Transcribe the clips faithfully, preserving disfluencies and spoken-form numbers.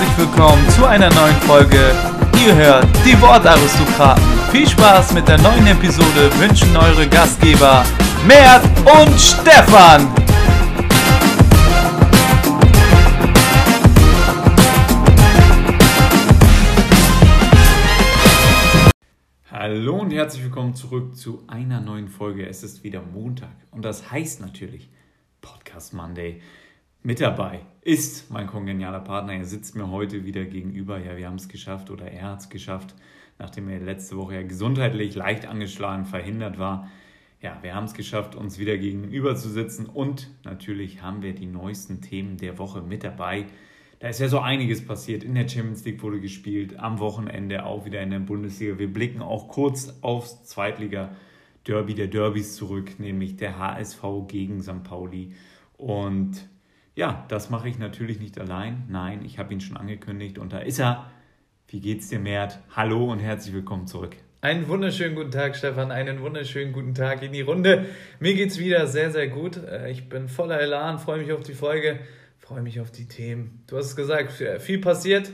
herzlich willkommen zu einer neuen Folge. Ihr hört die Wortaristokraten. Viel Spaß mit der neuen Episode wünschen eure Gastgeber Mert und Stefan. Hallo und herzlich willkommen zurück zu einer neuen Folge. Es ist wieder Montag und das heißt natürlich Podcast Monday. Mit dabei ist mein kongenialer Partner. Er sitzt mir heute wieder gegenüber. Ja, wir haben es geschafft oder er hat es geschafft, nachdem er letzte Woche ja gesundheitlich leicht angeschlagen verhindert war. Ja, wir haben es geschafft, uns wieder gegenüber zu sitzen und natürlich haben wir die neuesten Themen der Woche mit dabei. Da ist ja so einiges passiert. In der Champions League wurde gespielt, am Wochenende auch wieder in der Bundesliga. Wir blicken auch kurz aufs Zweitliga-Derby der Derbys zurück, nämlich der H S V gegen Sankt Pauli. Und ja, das mache ich natürlich nicht allein. Nein, ich habe ihn schon angekündigt und da ist er. Wie geht's dir, Mert? Hallo und herzlich willkommen zurück. Einen wunderschönen guten Tag, Stefan. Einen wunderschönen guten Tag in die Runde. Mir geht's wieder sehr, sehr gut. Ich bin voller Elan, freue mich auf die Folge, freue mich auf die Themen. Du hast es gesagt, viel passiert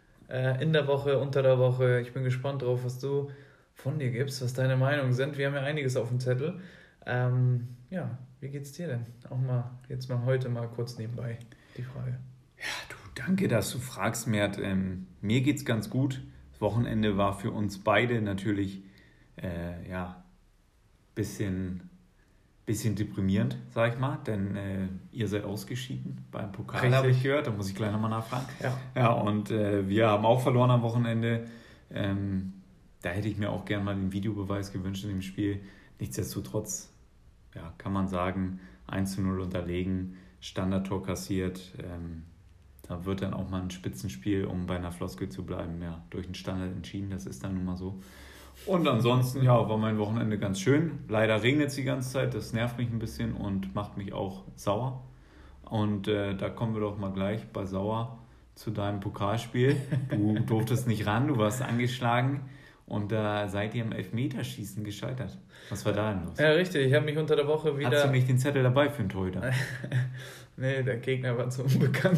in der Woche, unter der Woche. Ich bin gespannt drauf, was du von dir gibst, was deine Meinungen sind. Wir haben ja einiges auf dem Zettel. Ähm, ja, wie geht's dir denn? Auch mal jetzt mal heute mal kurz nebenbei die Frage. Ja, du, danke, dass du fragst, Mert. Ähm, mir geht's ganz gut. Das Wochenende war für uns beide natürlich äh, ja bisschen bisschen deprimierend, sag ich mal, denn äh, ihr seid ausgeschieden beim Pokal, habe ich gehört. Da muss ich gleich nochmal nachfragen. Ja, ja und äh, wir haben auch verloren am Wochenende. Ähm, da hätte ich mir auch gerne mal den Videobeweis gewünscht in dem Spiel. Nichtsdestotrotz, ja, kann man sagen, eins zu null unterlegen, Standardtor kassiert. Ähm, da wird dann auch mal ein Spitzenspiel, um bei einer Floskel zu bleiben, ja, durch den Standard entschieden. Das ist dann nun mal so. Und ansonsten, ja, war mein Wochenende ganz schön. Leider regnet es die ganze Zeit, das nervt mich ein bisschen und macht mich auch sauer. Und äh, da kommen wir doch mal gleich bei sauer zu deinem Pokalspiel. Du durftest nicht ran, du warst angeschlagen. Und da seid ihr im Elfmeterschießen gescheitert. Was war da denn los? Ja, richtig. Ich habe mich unter der Woche wieder... Hast du nicht den Zettel dabei für den Torhüter? Nee, der Gegner war zu unbekannt.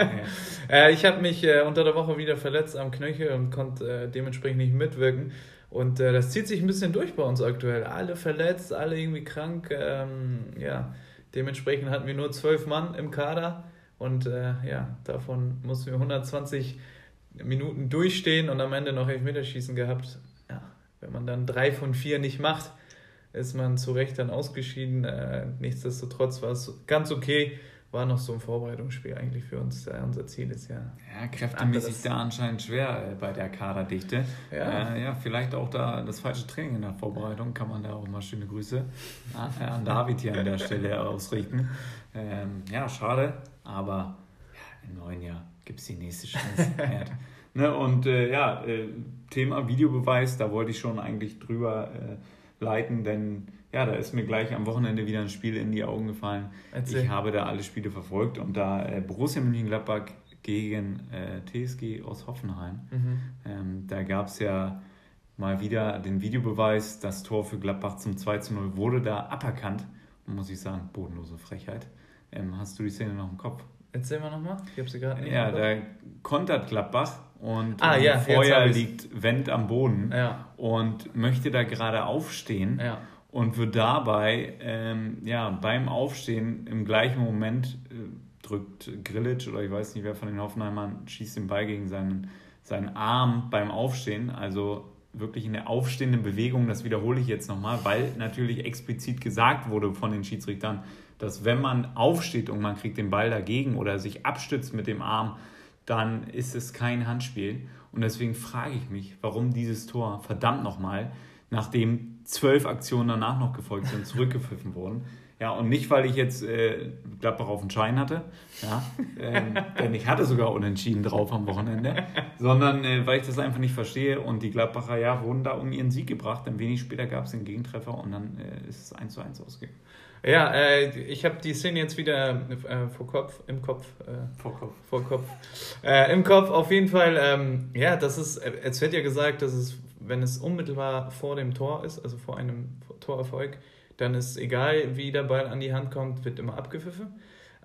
äh, ich habe mich äh, unter der Woche wieder verletzt am Knöchel und konnte äh, dementsprechend nicht mitwirken. Und äh, das zieht sich ein bisschen durch bei uns aktuell. Alle verletzt, alle irgendwie krank. Ähm, ja, dementsprechend hatten wir nur zwölf Mann im Kader. Und äh, ja, davon mussten wir hundertzwanzig Minuten durchstehen und am Ende noch Elfmeterschießen gehabt. Ja, wenn man dann drei von vier nicht macht, ist man zu Recht dann ausgeschieden. Äh, nichtsdestotrotz war es ganz okay. War noch so ein Vorbereitungsspiel eigentlich für uns. Äh, unser Ziel ist ja... Ja, kräftemäßig da anscheinend schwer äh, bei der Kaderdichte. Ja. Äh, ja, vielleicht auch da das falsche Training in der Vorbereitung. Kann man da auch mal schöne Grüße äh, an David hier an der Stelle ausrichten. Ähm, ja, schade, aber ja, im neuen Jahr gibt es die nächste Chance. Ne, und äh, ja, äh, Thema Videobeweis, da wollte ich schon eigentlich drüber äh, leiten, denn ja, da ist mir gleich am Wochenende wieder ein Spiel in die Augen gefallen. Erzähl. Ich habe da alle Spiele verfolgt und da äh, Borussia Mönchengladbach gegen äh, T S G aus Hoffenheim, mhm. ähm, da gab es ja mal wieder den Videobeweis, das Tor für Gladbach zum zwei zu null wurde da aberkannt. Muss ich sagen, bodenlose Frechheit. Ähm, hast du die Szene noch im Kopf? Erzähl mal nochmal, ich habe sie gerade nicht. Ja, da kontert Gladbach und ah, ja, vorher liegt Wendt am Boden ja. und möchte da gerade aufstehen ja. und wird dabei ähm, ja, beim Aufstehen im gleichen Moment äh, drückt Grillitsch oder ich weiß nicht wer von den Hoffenheimern, schießt den Ball gegen seinen, seinen Arm beim Aufstehen, also wirklich in der aufstehenden Bewegung, das wiederhole ich jetzt nochmal, weil natürlich explizit gesagt wurde von den Schiedsrichtern, dass wenn man aufsteht und man kriegt den Ball dagegen oder sich abstützt mit dem Arm, dann ist es kein Handspiel. Und deswegen frage ich mich, warum dieses Tor, verdammt nochmal, nachdem zwölf Aktionen danach noch gefolgt sind, zurückgepfiffen wurden. Ja, und nicht, weil ich jetzt äh, Gladbach auf den Schein hatte, ja, ähm, denn ich hatte sogar unentschieden drauf am Wochenende, sondern äh, weil ich das einfach nicht verstehe und die Gladbacher ja wurden da um ihren Sieg gebracht, denn wenig später gab es den Gegentreffer und dann äh, ist es eins zu eins ausgegangen. Ja, äh, ich habe die Szene jetzt wieder äh, vor Kopf, im Kopf. Äh, vor Kopf. Vor Kopf. Äh, Im Kopf auf jeden Fall, ähm, ja, das ist, es wird ja gesagt, dass es, wenn es unmittelbar vor dem Tor ist, also vor einem Torerfolg, dann ist egal, wie der Ball an die Hand kommt, wird immer abgepfiffen.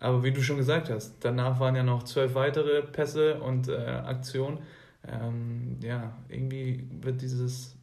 Aber wie du schon gesagt hast, danach waren ja noch zwölf weitere Pässe und äh, Aktionen. Ähm, ja, irgendwie wird dieses,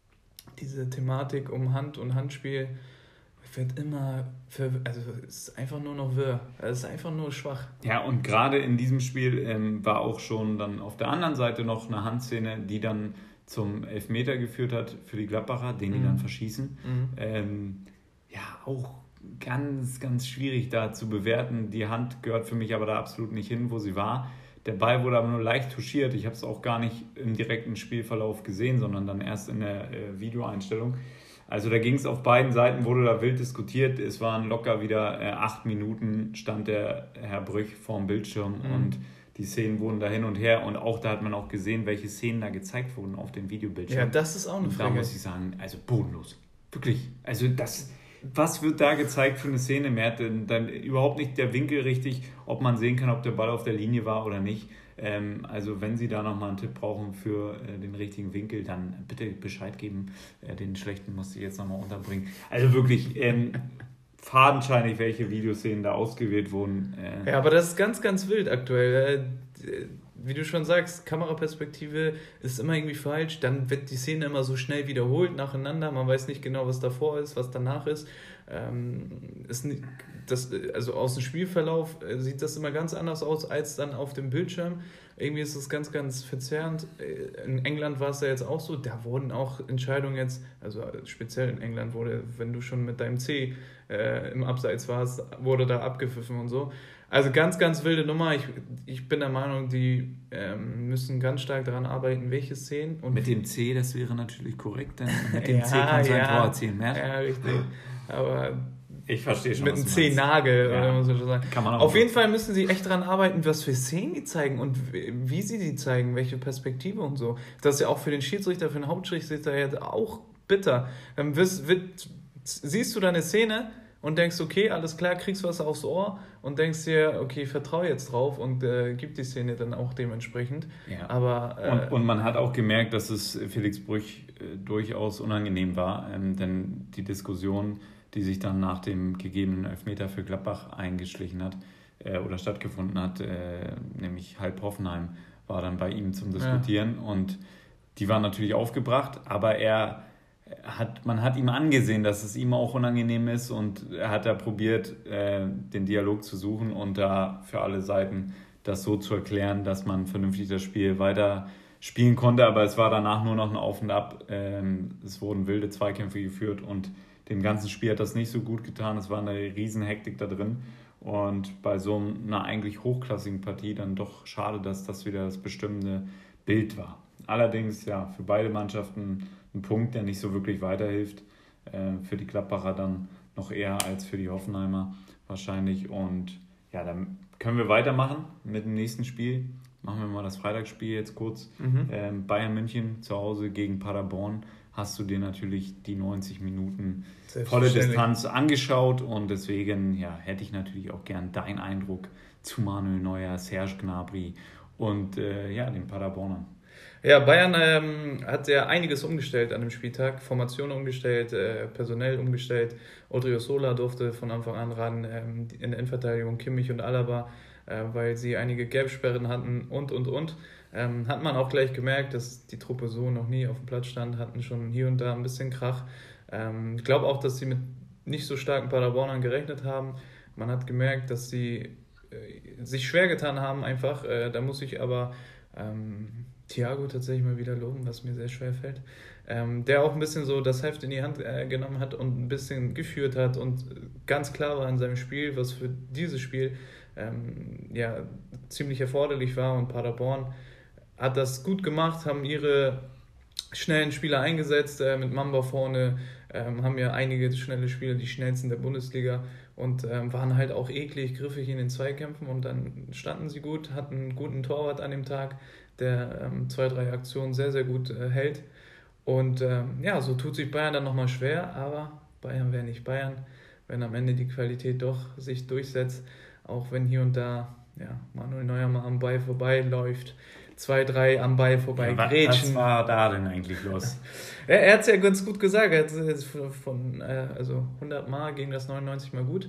diese Thematik um Hand und Handspiel wird immer, für, also es ist einfach nur noch wirr. Es ist einfach nur schwach. Ja, und gerade in diesem Spiel ähm, war auch schon dann auf der anderen Seite noch eine Handszene, die dann zum Elfmeter geführt hat für die Gladbacher, den die mhm. dann verschießen. Mhm. Ähm, ja, auch ganz, ganz schwierig da zu bewerten. Die Hand gehört für mich aber da absolut nicht hin, wo sie war. Der Ball wurde aber nur leicht touchiert. Ich habe es auch gar nicht im direkten Spielverlauf gesehen, sondern dann erst in der äh, Videoeinstellung. Also da ging es auf beiden Seiten, wurde da wild diskutiert. Es waren locker wieder äh, acht Minuten, stand der Herr Brüch vorm Bildschirm mhm. und die Szenen wurden da hin und her. Und auch da hat man auch gesehen, welche Szenen da gezeigt wurden auf dem Videobildschirm. Ja, das ist auch eine Frage. Da muss ich sagen, also bodenlos. Wirklich. Also das, was wird da gezeigt für eine Szene? Mehr hat dann, dann überhaupt nicht der Winkel richtig, ob man sehen kann, ob der Ball auf der Linie war oder nicht. Ähm, also wenn Sie da nochmal einen Tipp brauchen für äh, den richtigen Winkel, dann bitte Bescheid geben. Äh, den schlechten musste ich jetzt nochmal unterbringen. Also wirklich ähm, fadenscheinig, welche Videoszenen da ausgewählt wurden. Äh. Ja, aber das ist ganz, ganz wild aktuell. Äh, wie du schon sagst, Kameraperspektive ist immer irgendwie falsch. Dann wird die Szene immer so schnell wiederholt nacheinander. Man weiß nicht genau, was davor ist, was danach ist. Ähm, ist nicht, das, also aus dem Spielverlauf sieht das immer ganz anders aus als dann auf dem Bildschirm. Irgendwie ist es ganz, ganz verzerrend. In England war es ja jetzt auch so, da wurden auch Entscheidungen jetzt, also speziell in England wurde, wenn du schon mit deinem C äh, im Abseits warst, wurde da abgepfiffen und so. Also ganz, ganz wilde Nummer. Ich, ich bin der Meinung, die ähm, müssen ganz stark daran arbeiten, welche Szenen. Und mit dem C, das wäre natürlich korrekt, denn mit dem ja, C kannst du ein Tor erzielen, mehr. Ja, richtig. Aber ich verstehe schon, mit einem C-Nagel, ja. oder muss man schon sagen. Kann man auch Auf jeden Fall müssen sie echt daran arbeiten, was für Szenen die zeigen und wie sie die zeigen, welche Perspektive und so. Das ist ja auch für den Schiedsrichter, für den Hauptschiedsrichter jetzt auch bitter. Dann wirst, wird, siehst du da eine Szene und denkst, okay, alles klar, kriegst was aufs Ohr und denkst dir, okay, vertraue jetzt drauf und äh, gib die Szene dann auch dementsprechend. Ja. Aber, äh, und, und man hat auch gemerkt, dass es Felix Brüch äh, durchaus unangenehm war, ähm, denn die Diskussion, die sich dann nach dem gegebenen Elfmeter für Gladbach eingeschlichen hat äh, oder stattgefunden hat, äh, nämlich halb Hoffenheim, war dann bei ihm zum Diskutieren ja. und die waren natürlich aufgebracht, aber er hat, man hat ihm angesehen, dass es ihm auch unangenehm ist und er hat da probiert, äh, den Dialog zu suchen und da für alle Seiten das so zu erklären, dass man vernünftig das Spiel weiter spielen konnte, aber es war danach nur noch ein Auf und Ab. Ähm, es wurden wilde Zweikämpfe geführt und dem ganzen Spiel hat das nicht so gut getan. Es war eine riesen Hektik da drin und bei so einer eigentlich hochklassigen Partie dann doch schade, dass das wieder das bestimmende Bild war. Allerdings ja für beide Mannschaften ein Punkt, der nicht so wirklich weiterhilft. Äh, für die Gladbacher dann noch eher als für die Hoffenheimer wahrscheinlich. Und ja, dann können wir weitermachen mit dem nächsten Spiel. Machen wir mal das Freitagsspiel jetzt kurz. Mhm. Ähm, Bayern München zu Hause gegen Paderborn. Hast du dir natürlich die neunzig Minuten volle Distanz angeschaut und deswegen ja, hätte ich natürlich auch gern deinen Eindruck zu Manuel Neuer, Serge Gnabry und äh, ja, den Paderbornern. Ja, Bayern ähm, hat ja einiges umgestellt an dem Spieltag, Formation umgestellt, äh, personell umgestellt. Odriozola durfte von Anfang an ran, ähm, in der Innenverteidigung Kimmich und Alaba, äh, weil sie einige Gelbsperren hatten und, und, und. Ähm, hat man auch gleich gemerkt, dass die Truppe so noch nie auf dem Platz stand, hatten schon hier und da ein bisschen Krach. Ähm, ich glaube auch, dass sie mit nicht so starken Paderbornern gerechnet haben. Man hat gemerkt, dass sie äh, sich schwer getan haben einfach. Äh, da muss ich aber ähm, Thiago tatsächlich mal wieder loben, was mir sehr schwer fällt. Ähm, der auch ein bisschen so das Heft in die Hand äh, genommen hat und ein bisschen geführt hat und ganz klar war in seinem Spiel, was für dieses Spiel ähm, ja, ziemlich erforderlich war. Und Paderborn hat das gut gemacht, haben ihre schnellen Spieler eingesetzt, äh, mit Mamba vorne, ähm, haben ja einige schnelle Spieler, die schnellsten der Bundesliga und ähm, waren halt auch eklig, griffig in den Zweikämpfen und dann standen sie gut, hatten einen guten Torwart an dem Tag, der ähm, zwei, drei Aktionen sehr, sehr gut äh, hält und ähm, ja, so tut sich Bayern dann nochmal schwer, aber Bayern wäre nicht Bayern, wenn am Ende die Qualität doch sich durchsetzt, auch wenn hier und da ja, Manuel Neuer mal am Ball vorbeiläuft, zwei, drei am Ball vorbei ja, grätschen. Was war da denn eigentlich los? er er hat es ja ganz gut gesagt. Er hat es von, äh, also hundert Mal ging das neunundneunzig Mal gut.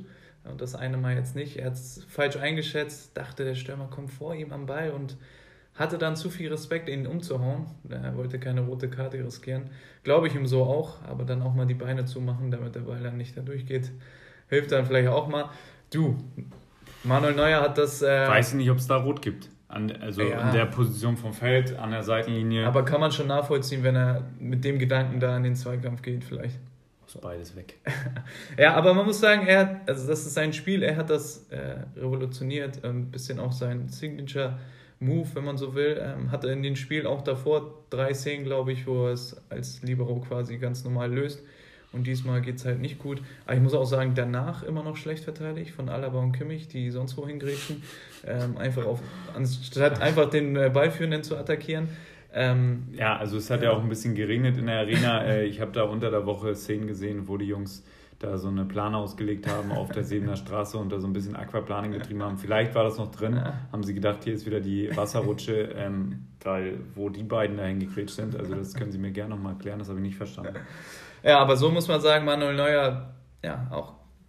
und das eine Mal jetzt nicht. Er hat es falsch eingeschätzt, dachte, der Stürmer kommt vor ihm am Ball und hatte dann zu viel Respekt, ihn umzuhauen. Er wollte keine rote Karte riskieren. Glaube ich ihm so auch, aber dann auch mal die Beine zumachen, damit der Ball dann nicht da durchgeht. Hilft dann vielleicht auch mal. Du, Manuel Neuer hat das... Äh, Weiß ich nicht, ob es da rot gibt. An, also ja. in der Position vom Feld, an der Seitenlinie. Aber kann man schon nachvollziehen, wenn er mit dem Gedanken da in den Zweikampf geht vielleicht. Muss beides weg. Ja, aber man muss sagen, er hat, also das ist sein Spiel, er hat das äh, revolutioniert, ein bisschen auch sein Signature-Move, wenn man so will. Ähm, hatte in dem Spiel auch davor drei Szenen, glaube ich, wo er es als Libero quasi ganz normal löst. Und diesmal geht es halt nicht gut. Aber ich muss auch sagen, danach immer noch schlecht verteidigt von Alaba und Kimmich, die sonst wohin grätschen. Ähm, einfach auf, anstatt einfach den äh, Ballführenden zu attackieren. Ähm, ja, also es hat ja auch ein bisschen geregnet in der Arena. Äh, ich habe da unter der Woche Szenen gesehen, wo die Jungs da so eine Plane ausgelegt haben auf der Sebener Straße und da so ein bisschen Aquaplaning getrieben haben. Vielleicht war das noch drin, haben sie gedacht, hier ist wieder die Wasserrutsche, ähm, weil wo die beiden dahin gegrätscht sind. Also das können sie mir gerne nochmal erklären, das habe ich nicht verstanden. Ja, aber so muss man sagen, Manuel Neuer, ja, auch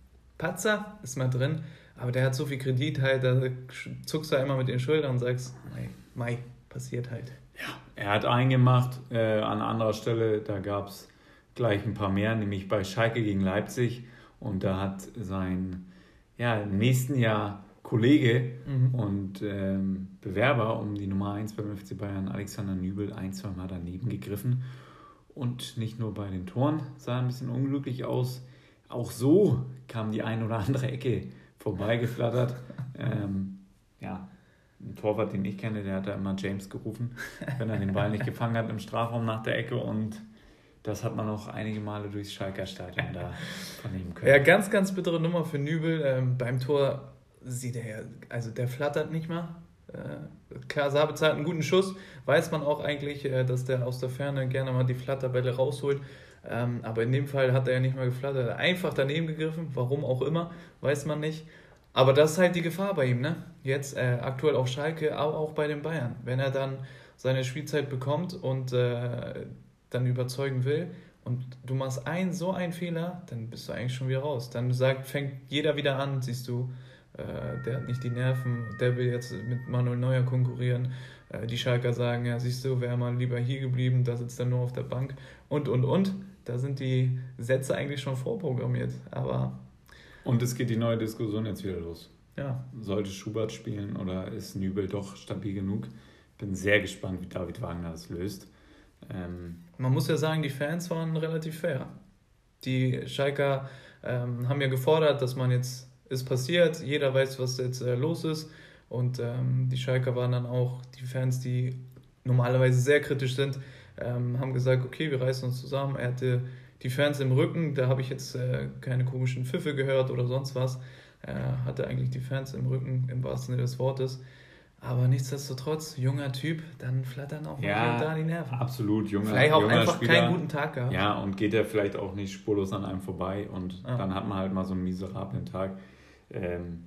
Patzer ist mal drin, aber der hat so viel Kredit halt, da zuckst du immer mit den Schultern und sagst, mei, mei, passiert halt. Ja, er hat einen gemacht, äh, an anderer Stelle, da gab es gleich ein paar mehr, nämlich bei Schalke gegen Leipzig und da hat sein, ja, im nächsten Jahr Kollege mhm. und ähm, Bewerber um die Nummer eins beim F C Bayern, Alexander Nübel, ein, zwei Mal daneben gegriffen. Und nicht nur bei den Toren sah ein bisschen unglücklich aus, auch so kam die ein oder andere Ecke vorbeigeflattert. ähm, ja, ein Torwart, den ich kenne, der hat da immer James gerufen, wenn er den Ball nicht gefangen hat im Strafraum nach der Ecke. Und das hat man auch einige Male durchs Schalker Stadion da vernehmen können. Ja, ganz, ganz bittere Nummer für Nübel. Ähm, beim Tor sieht er ja, also der flattert nicht mal. Äh, klar, Sabitzer hat einen guten Schuss, weiß man auch eigentlich, äh, dass der aus der Ferne gerne mal die Flatterbälle rausholt, ähm, aber in dem Fall hat er ja nicht mal geflattert, einfach daneben gegriffen, warum auch immer, weiß man nicht, aber das ist halt die Gefahr bei ihm, ne? Jetzt äh, aktuell auf Schalke, aber auch bei den Bayern, wenn er dann seine Spielzeit bekommt und äh, dann überzeugen will und du machst ein, so einen Fehler, dann bist du eigentlich schon wieder raus, dann sagt, fängt jeder wieder an, siehst du, der hat nicht die Nerven, der will jetzt mit Manuel Neuer konkurrieren. Die Schalker sagen, ja, siehst du, wäre mal lieber hier geblieben, da sitzt er nur auf der Bank und, und, und. Da sind die Sätze eigentlich schon vorprogrammiert. Aber und es geht die neue Diskussion jetzt wieder los. Ja. Sollte Schubert spielen oder ist Nübel doch stabil genug? Bin sehr gespannt, wie David Wagner das löst. Ähm Man muss ja sagen, die Fans waren relativ fair. Die Schalker ähm, haben ja gefordert, dass man jetzt ist passiert, jeder weiß, was jetzt äh, los ist und ähm, die Schalker waren dann auch, die Fans, die normalerweise sehr kritisch sind, ähm, haben gesagt, okay, wir reißen uns zusammen, er hatte die Fans im Rücken, da habe ich jetzt äh, keine komischen Pfiffe gehört oder sonst was, er hatte eigentlich die Fans im Rücken, im wahrsten Sinne des Wortes, aber nichtsdestotrotz, junger Typ, dann flattern auch ja, mal hier und da die Nerven. Absolut, junger Vielleicht auch junger einfach Spieler, keinen guten Tag gehabt. Ja, und geht er vielleicht auch nicht spurlos an einem vorbei und ah. dann hat man halt mal so einen miserablen Tag. Ähm,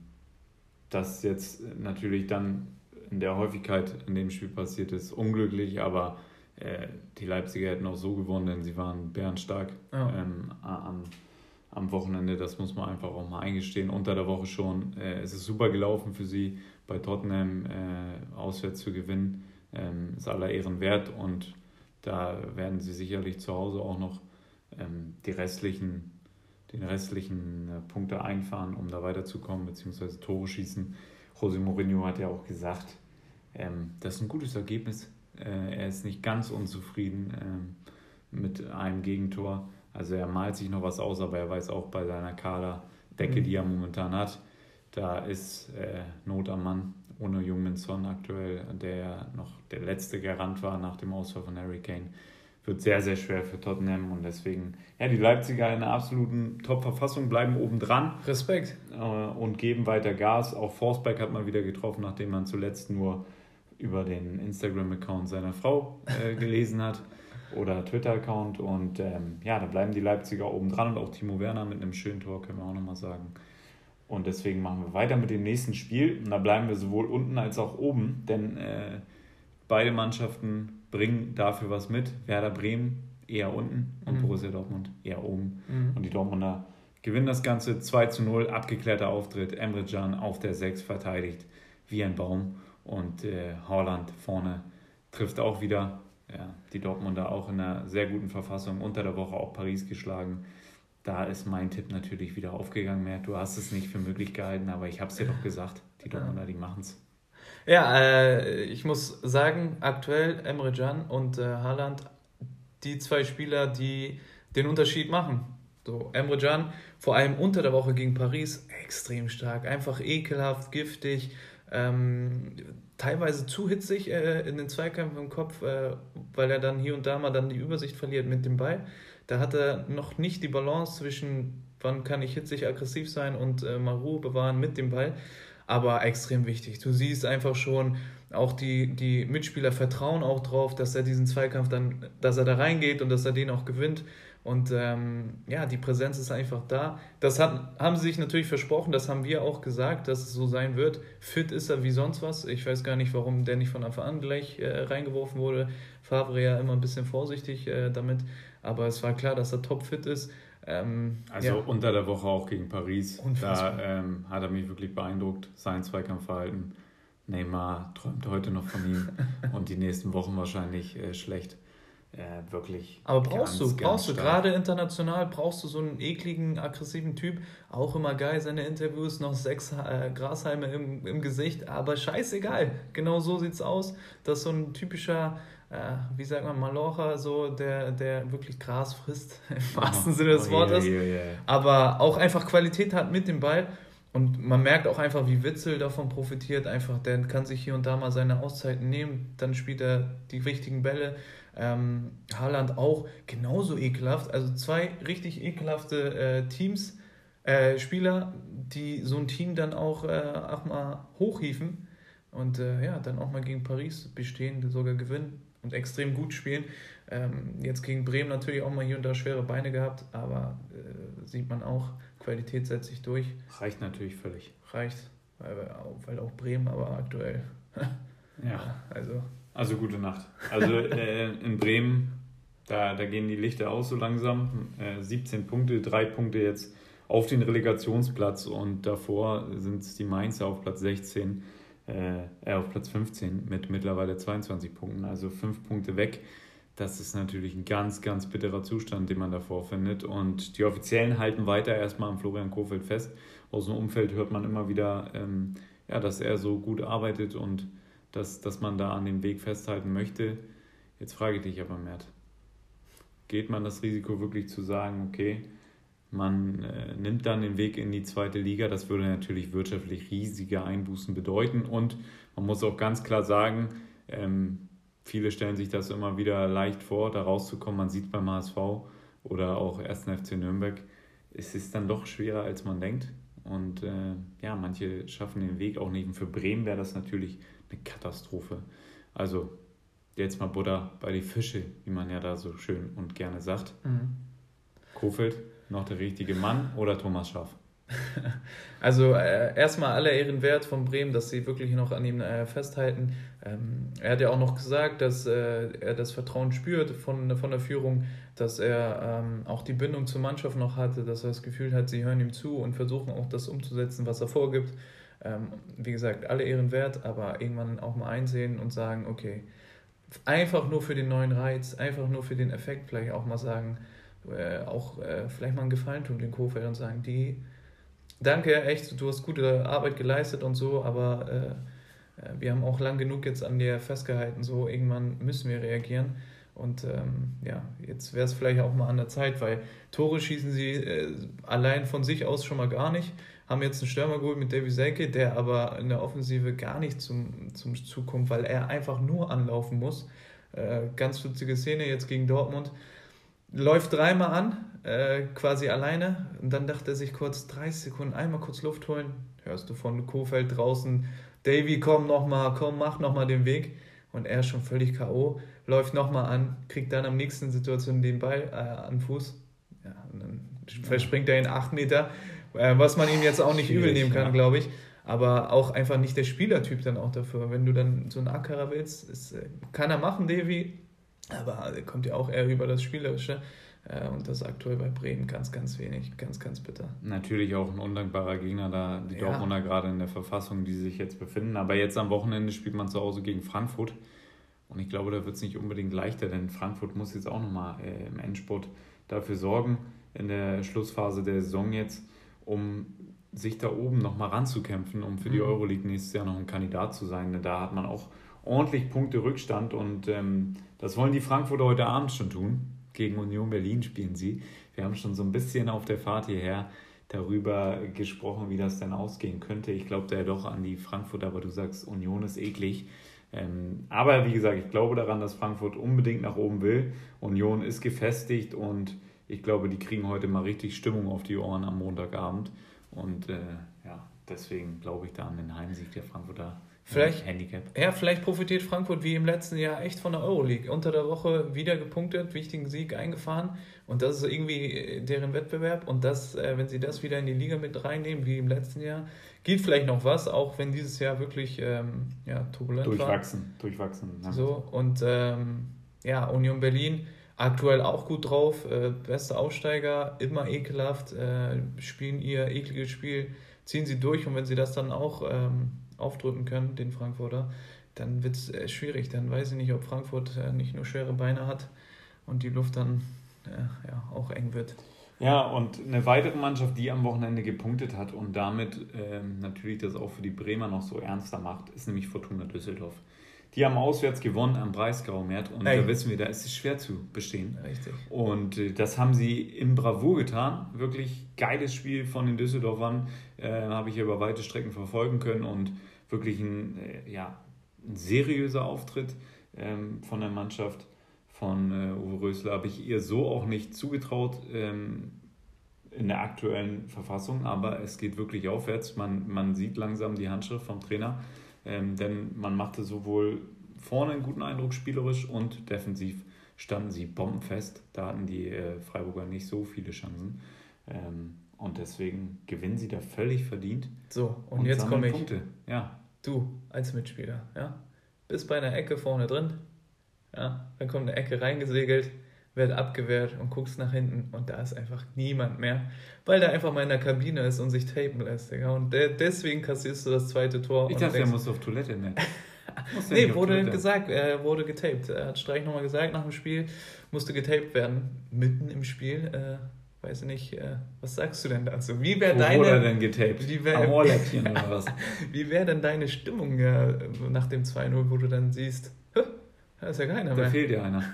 das jetzt natürlich dann in der Häufigkeit in dem Spiel passiert ist, unglücklich, aber äh, die Leipziger hätten auch so gewonnen, denn sie waren bärenstark ja. ähm, am, am Wochenende, das muss man einfach auch mal eingestehen, unter der Woche schon. Äh, es ist super gelaufen für sie, bei Tottenham äh, auswärts zu gewinnen, ähm, ist aller Ehren wert und da werden sie sicherlich zu Hause auch noch ähm, die restlichen den restlichen äh, Punkte einfahren, um da weiterzukommen, beziehungsweise Tore schießen. José Mourinho hat ja auch gesagt, ähm, das ist ein gutes Ergebnis. Äh, er ist nicht ganz unzufrieden ähm, mit einem Gegentor. Also er malt sich noch was aus, aber er weiß auch bei seiner Kaderdecke, mhm. die er momentan hat, da ist äh, Not am Mann. Ohne Heung-min Son aktuell, der noch der letzte Garant war nach dem Ausfall von Harry Kane, wird sehr, sehr schwer für Tottenham und deswegen, ja, die Leipziger in einer absoluten Top-Verfassung bleiben oben dran. Respekt. Äh, und geben weiter Gas. Auch Forsberg hat man wieder getroffen, nachdem man zuletzt nur über den Instagram-Account seiner Frau äh, gelesen hat oder Twitter-Account und ähm, ja, da bleiben die Leipziger oben dran und auch Timo Werner mit einem schönen Tor, können wir auch nochmal sagen. Und deswegen machen wir weiter mit dem nächsten Spiel und da bleiben wir sowohl unten als auch oben, denn äh, beide Mannschaften bringen dafür was mit. Werder Bremen eher unten und mhm. Borussia Dortmund eher oben. Mhm. Und die Dortmunder gewinnen das Ganze zwei zu null, abgeklärter Auftritt, Emre Can auf der sechs verteidigt wie ein Baum und äh, Haaland vorne trifft auch wieder. Ja, die Dortmunder auch in einer sehr guten Verfassung, unter der Woche auch Paris geschlagen. Da ist mein Tipp natürlich wieder aufgegangen. Mehr. Du hast es nicht für möglich gehalten, aber ich habe es dir doch gesagt, die Dortmunder, die machen es. Ja, äh, ich muss sagen, aktuell Emre Can und äh, Haaland, die zwei Spieler, die den Unterschied machen. So, Emre Can, vor allem unter der Woche gegen Paris, extrem stark, einfach ekelhaft, giftig, ähm, teilweise zu hitzig äh, in den Zweikämpfen im Kopf, äh, weil er dann hier und da mal dann die Übersicht verliert mit dem Ball. Da hat er noch nicht die Balance zwischen, wann kann ich hitzig aggressiv sein und äh, mal Ruhe bewahren mit dem Ball. Aber extrem wichtig. Du siehst einfach schon, auch die, die Mitspieler vertrauen auch drauf, dass er diesen Zweikampf dann, dass er da reingeht und dass er den auch gewinnt. Und ähm, ja, die Präsenz ist einfach da. Das hat, haben sie sich natürlich versprochen, das haben wir auch gesagt, dass es so sein wird. Fit ist er wie sonst was. Ich weiß gar nicht, warum der nicht von Anfang an gleich äh, reingeworfen wurde. Favre ja immer ein bisschen vorsichtig äh, damit. Aber es war klar, dass er topfit ist. Ähm, also ja. Unter der Woche auch gegen Paris. Unfassbar. Da ähm, hat er mich wirklich beeindruckt. Sein Zweikampfverhalten. Neymar träumt heute noch von ihm. Und die nächsten Wochen wahrscheinlich äh, schlecht. Äh, wirklich. Aber brauchst ganz, du, brauchst ganz du, stark. gerade international, brauchst du so einen ekligen, aggressiven Typ. Auch immer geil, seine Interviews, noch sechs äh, Grashalme im, im Gesicht, aber scheißegal. Genau so sieht's aus. Das ist so ein typischer, äh, wie sagt man, Malocher, so, der, der wirklich Gras frisst, im wahrsten Sinne des Oh, Wortes. yeah, yeah, yeah. Aber auch einfach Qualität hat mit dem Ball. Und man merkt auch einfach, wie Witzel davon profitiert. Einfach, der kann sich hier und da mal seine Auszeiten nehmen. Dann spielt er die richtigen Bälle. Ähm, Haaland auch genauso ekelhaft. Also zwei richtig ekelhafte äh, Teams, äh, Spieler, die so ein Team dann auch, äh, auch mal hochhieven. Und äh, ja, dann auch mal gegen Paris bestehen, sogar gewinnen und extrem gut spielen. Ähm, jetzt gegen Bremen natürlich auch mal hier und da schwere Beine gehabt. Aber äh, sieht man auch, Qualität setzt sich durch. Reicht natürlich völlig. Reicht, weil, weil auch Bremen, aber aktuell. Ja. Also. Also gute Nacht. Also äh, in Bremen, da, da gehen die Lichter aus so langsam. Äh, siebzehn Punkte, drei Punkte jetzt auf den Relegationsplatz und davor sind es die Mainzer auf Platz sechzehn, äh, auf Platz fünfzehn mit mittlerweile zweiundzwanzig Punkten, also fünf Punkte weg. Das ist natürlich ein ganz, ganz bitterer Zustand, den man davor findet. Und die Offiziellen halten weiter erstmal am Florian Kohfeldt fest. Aus dem Umfeld hört man immer wieder, ähm, ja, dass er so gut arbeitet und dass, dass man da an dem Weg festhalten möchte. Jetzt frage ich dich aber, Mert, geht man das Risiko wirklich zu sagen, okay, man äh, nimmt dann den Weg in die zweite Liga? Das würde natürlich wirtschaftlich riesige Einbußen bedeuten. Und man muss auch ganz klar sagen, ähm, viele stellen sich das immer wieder leicht vor, da rauszukommen. Man sieht beim H S V oder auch ersten F C Nürnberg, es ist dann doch schwerer, als man denkt. Und äh, ja, manche schaffen den Weg auch nicht. Und für Bremen wäre das natürlich eine Katastrophe. Also jetzt mal Butter bei die Fische, wie man ja da so schön und gerne sagt. Mhm. Kohfeldt, noch der richtige Mann oder Thomas Schaaf? Also äh, erstmal aller Ehren wert von Bremen, dass sie wirklich noch an ihm äh, festhalten. Ähm, er hat ja auch noch gesagt, dass äh, er das Vertrauen spürt von, von der Führung, dass er ähm, auch die Bindung zur Mannschaft noch hatte, dass er das Gefühl hat, sie hören ihm zu und versuchen auch das umzusetzen, was er vorgibt. Ähm, wie gesagt, alle Ehren wert, aber irgendwann auch mal einsehen und sagen, okay, einfach nur für den neuen Reiz, einfach nur für den Effekt vielleicht auch mal sagen, äh, auch äh, vielleicht mal einen Gefallen tun den Kohfeldt und sagen, die danke, echt, du hast gute Arbeit geleistet und so, aber äh, wir haben auch lang genug jetzt an dir festgehalten, so irgendwann müssen wir reagieren. Und ähm, ja, jetzt wäre es vielleicht auch mal an der Zeit, weil Tore schießen sie äh, allein von sich aus schon mal gar nicht. Haben jetzt einen Stürmer geholt mit Davy Selke, der aber in der Offensive gar nicht zum, zum Zug kommt, weil er einfach nur anlaufen muss. Äh, ganz witzige Szene jetzt gegen Dortmund. Läuft dreimal an, äh, quasi alleine. Und dann dachte er sich kurz, dreißig Sekunden, einmal kurz Luft holen. Hörst du von Kohfeldt draußen, Davy, komm nochmal, komm, mach nochmal den Weg. Und er ist schon völlig K O, läuft nochmal an, kriegt dann am nächsten Situation den Ball äh, an den Fuß. Ja, und dann verspringt er in acht Meter, äh, was man ihm jetzt auch nicht übel nehmen kann, ja. glaube ich. Aber auch einfach nicht der Spielertyp dann auch dafür. Wenn du dann so einen Ackerer willst, ist, äh, kann er machen, Davy. Aber er kommt ja auch eher über das Spielerische. Äh, und das aktuell bei Bremen ganz, ganz wenig. Ganz, ganz bitter. Natürlich auch ein undankbarer Gegner, da die Ja. Dortmunder gerade in der Verfassung, die sie sich jetzt befinden. Aber jetzt am Wochenende spielt man zu Hause gegen Frankfurt. Und ich glaube, da wird es nicht unbedingt leichter, denn Frankfurt muss jetzt auch nochmal äh, im Endspurt dafür sorgen, in der Schlussphase der Saison jetzt, um sich da oben nochmal ranzukämpfen, um für die Mhm. Euroleague nächstes Jahr noch ein Kandidat zu sein. Denn da hat man auch ordentlich Punkte Rückstand und ähm, das wollen die Frankfurter heute Abend schon tun. Gegen Union Berlin spielen sie. Wir haben schon so ein bisschen auf der Fahrt hierher darüber gesprochen, wie das denn ausgehen könnte. Ich glaube da ja doch an die Frankfurter, aber du sagst, Union ist eklig. Ähm, aber wie gesagt, ich glaube daran, dass Frankfurt unbedingt nach oben will. Union ist gefestigt und ich glaube, die kriegen heute mal richtig Stimmung auf die Ohren am Montagabend. Und äh, ja, deswegen glaube ich da an den Heimsieg der Frankfurter Vielleicht, Handicap. Ja, vielleicht profitiert Frankfurt wie im letzten Jahr echt von der Euroleague. Unter der Woche wieder gepunktet, wichtigen Sieg eingefahren und das ist irgendwie deren Wettbewerb und das, äh, wenn sie das wieder in die Liga mit reinnehmen, wie im letzten Jahr, geht vielleicht noch was, auch wenn dieses Jahr wirklich ähm, ja, turbulent durchwachsen, war. Durchwachsen, durchwachsen. So, und ähm, ja, Union Berlin aktuell auch gut drauf, äh, beste Aufsteiger, immer ekelhaft, äh, spielen ihr ekliges Spiel, ziehen sie durch und wenn sie das dann auch ähm, aufdrücken können, den Frankfurter, dann wird es äh, schwierig. Dann weiß ich nicht, ob Frankfurt äh, nicht nur schwere Beine hat und die Luft dann äh, ja, auch eng wird. Ja, und eine weitere Mannschaft, die am Wochenende gepunktet hat und damit ähm, natürlich das auch für die Bremer noch so ernster macht, ist nämlich Fortuna Düsseldorf. Die haben auswärts gewonnen am Breisgau-Mert und Ey. Da wissen wir, da ist es schwer zu bestehen. Richtig. Und äh, das haben sie in Bravour getan. Wirklich geiles Spiel von den Düsseldorfern. Äh, habe ich über weite Strecken verfolgen können und wirklich ein, äh, ja, ein seriöser Auftritt ähm, von der Mannschaft von äh, Uwe Rösler habe ich ihr so auch nicht zugetraut ähm, in der aktuellen Verfassung, aber es geht wirklich aufwärts. Man, man sieht langsam die Handschrift vom Trainer. Ähm, denn man machte sowohl vorne einen guten Eindruck spielerisch und defensiv standen sie bombenfest. Da hatten die äh, Freiburger nicht so viele Chancen. Ähm, und deswegen gewinnen sie da völlig verdient. So, und, und jetzt komme ich. Punkte. Ja. Du als Mitspieler, ja, bist bei einer Ecke vorne drin, ja, dann kommt eine Ecke reingesegelt, wird abgewehrt und guckst nach hinten und da ist einfach niemand mehr, weil der einfach mal in der Kabine ist und sich tapen lässt. Ja. Und der, deswegen kassierst du das zweite Tor. Ich dachte, der muss auf Toilette, ne? Nee, wurde Toilette. gesagt, er wurde getaped. Er hat Streich nochmal gesagt, nach dem Spiel musste getaped werden, mitten im Spiel. Äh, weiß ich nicht, äh, was sagst du denn dazu? Wie wäre deine... wurde er denn getaped? Wie wär, Am Ohrläppchen oder was? Wie wäre denn deine Stimmung ja, nach dem zwei null, wo du dann siehst, da ist ja keiner mehr. Da fehlt ja einer.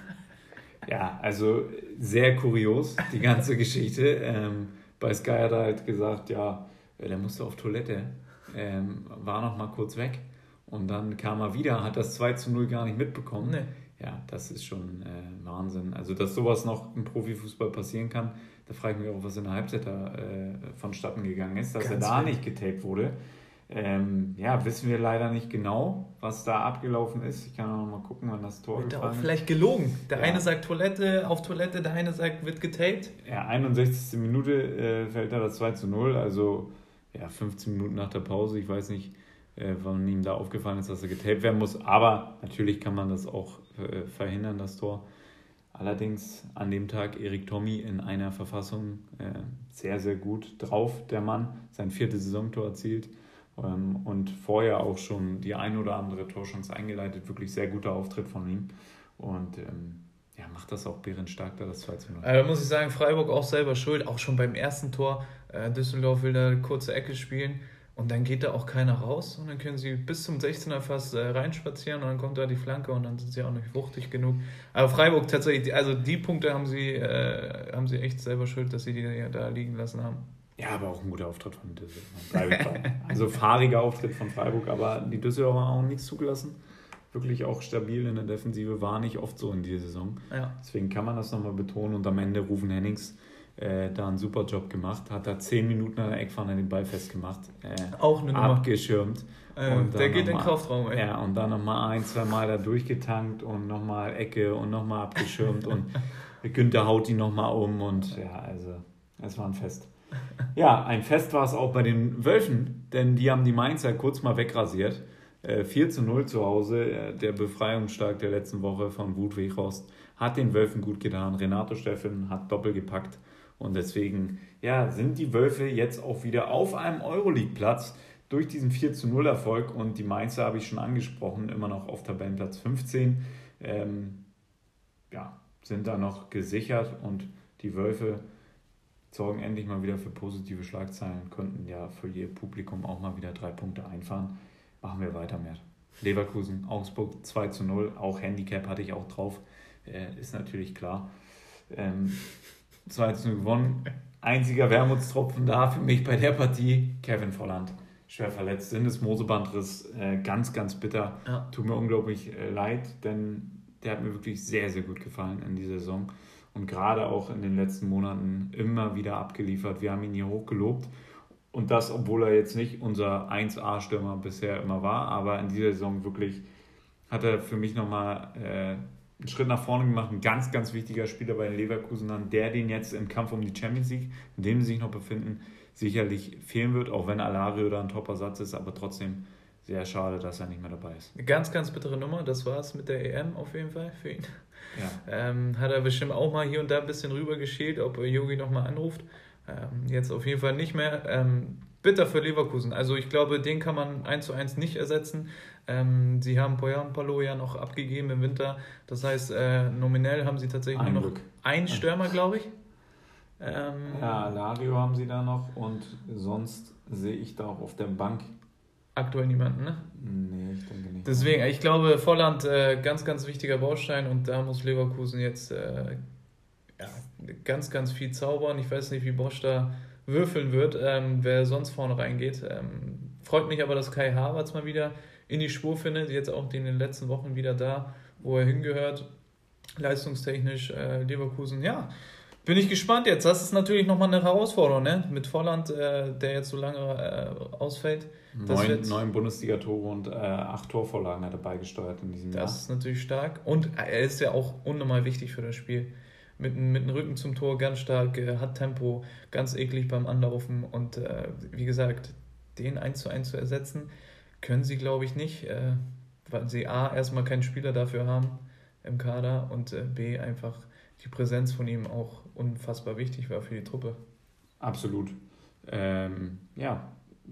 Ja, also sehr kurios, die ganze Geschichte. Ähm, bei Sky hat er halt gesagt, ja, der musste auf Toilette, ähm, war noch mal kurz weg und dann kam er wieder, hat das zwei zu null gar nicht mitbekommen. Nee. Ja, das ist schon äh, Wahnsinn. Also, dass sowas noch im Profifußball passieren kann, da frage ich mich auch, was in der Halbzeit da äh, vonstatten gegangen ist, dass Ganz er da wild. nicht getaped wurde. Ähm, ja, wissen wir leider nicht genau, was da abgelaufen ist. Ich kann auch noch mal gucken, wann das Tor wird gefallen ist. Vielleicht gelogen. Der ja. eine sagt Toilette, auf Toilette, der eine sagt, wird getaped. Ja, einundsechzigste Minute äh, fällt da das zwei zu null, also ja, fünfzehn Minuten nach der Pause. Ich weiß nicht, äh, wann ihm da aufgefallen ist, dass er getaped werden muss, aber natürlich kann man das auch äh, verhindern, das Tor. Allerdings an dem Tag Erik Tommy in einer Verfassung äh, sehr, sehr gut drauf, der Mann, sein viertes Saisontor erzielt. Und vorher auch schon die ein oder andere Torchance eingeleitet. Wirklich sehr guter Auftritt von ihm. Und ähm, ja, macht das auch bärenstark, da das zwei zu null. Da muss ich sagen, Freiburg auch selber schuld. Auch schon beim ersten Tor. Äh, Düsseldorf will da eine kurze Ecke spielen. Und dann geht da auch keiner raus. Und dann können sie bis zum sechzehner fast äh, reinspazieren. Und dann kommt da die Flanke. Und dann sind sie auch nicht wuchtig genug. Aber Freiburg tatsächlich, also die Punkte haben sie, äh, haben sie echt selber schuld, dass sie die da liegen lassen haben. Ja, aber auch ein guter Auftritt von Düsseldorf. Also fahriger Auftritt von Freiburg, aber die Düsseldorfer haben auch nichts zugelassen. Wirklich auch stabil in der Defensive, war nicht oft so in dieser Saison. Ja. Deswegen kann man das nochmal betonen. Und am Ende Ruven Hennings äh, da einen super Job gemacht, hat da zehn Minuten an der Eckfahne den Ball festgemacht. Äh, auch eine Nummer. Abgeschirmt. Äh, und der geht in den Kraftraum. Ey. Ja, und dann nochmal ein, zwei Mal da durchgetankt und nochmal Ecke und nochmal abgeschirmt. Und Günther haut ihn nochmal um. Und ja, also es war ein Fest. Ja, ein Fest war es auch bei den Wölfen, denn die haben die Mainzer kurz mal wegrasiert. vier zu null zu Hause, der Befreiungsschlag der letzten Woche von Wout Weghorst hat den Wölfen gut getan. Renato Steffen hat doppelt gepackt und deswegen ja, sind die Wölfe jetzt auch wieder auf einem Euroleague-Platz durch diesen vier zu null Erfolg und die Mainzer habe ich schon angesprochen, immer noch auf Tabellenplatz fünfzehn. Ähm, ja, sind da noch gesichert und die Wölfe sorgen endlich mal wieder für positive Schlagzeilen und konnten ja für ihr Publikum auch mal wieder drei Punkte einfahren. Machen wir weiter, Mert. Leverkusen, Augsburg zwei zu null, auch Handicap hatte ich auch drauf, äh, ist natürlich klar. Ähm, zwei zu null gewonnen. Einziger Wermutstropfen da für mich bei der Partie, Kevin Volland. Schwer verletzt, Sinnesmosebandriss, äh, ganz, ganz bitter. Ja. Tut mir unglaublich äh, leid, denn der hat mir wirklich sehr, sehr gut gefallen in dieser Saison. Und gerade auch in den letzten Monaten immer wieder abgeliefert. Wir haben ihn hier hochgelobt. Und das, obwohl er jetzt nicht unser eins A-Stürmer bisher immer war. Aber in dieser Saison wirklich hat er für mich nochmal äh, einen Schritt nach vorne gemacht. Ein ganz, ganz wichtiger Spieler bei den Leverkusenern, der den jetzt im Kampf um die Champions League, in dem sie sich noch befinden, sicherlich fehlen wird. Auch wenn Alario da ein Top-Ersatz ist. Aber trotzdem sehr schade, dass er nicht mehr dabei ist. Eine ganz, ganz bittere Nummer. Das war es mit der E M auf jeden Fall für ihn. Ja. Ähm, hat er bestimmt auch mal hier und da ein bisschen rüber geschielt, ob Yogi nochmal anruft. Ähm, jetzt auf jeden Fall nicht mehr. Ähm, bitter für Leverkusen. Also ich glaube, den kann man eins zu eins nicht ersetzen. Ähm, sie haben Poyampalo ja noch abgegeben im Winter. Das heißt, äh, nominell haben sie tatsächlich ein nur noch Glück. einen Stürmer, glaube ich. Ähm, ja, Alario haben sie da noch und sonst sehe ich da auch auf der Bank aktuell niemanden, ne? Nee, ich denke nicht. Deswegen, ich glaube, Volland, äh, ganz, ganz wichtiger Baustein und da muss Leverkusen jetzt äh, ja, ganz, ganz viel zaubern. Ich weiß nicht, wie Bosch da würfeln wird, ähm, wer sonst vorne reingeht. Ähm, freut mich aber, dass Kai Havertz mal wieder in die Spur findet, jetzt auch in den letzten Wochen wieder da, wo er hingehört, leistungstechnisch äh, Leverkusen, ja. Bin ich gespannt jetzt. Das ist natürlich nochmal eine Herausforderung, ne? Mit Volland, äh, der jetzt so lange äh, ausfällt. Neun, wird, neun Bundesliga-Tore und äh, acht Torvorlagen hat er beigesteuert in diesem das Jahr. Das ist natürlich stark. Und er ist ja auch unnormal wichtig für das Spiel. Mit, mit dem Rücken zum Tor ganz stark, äh, hat Tempo, ganz eklig beim Anlaufen. Und äh, wie gesagt, den eins zu eins zu ersetzen, können sie, glaube ich, nicht. Äh, weil sie A, erstmal keinen Spieler dafür haben im Kader und äh, B, einfach die Präsenz von ihm auch unfassbar wichtig war für die Truppe. Absolut. Ähm, ja,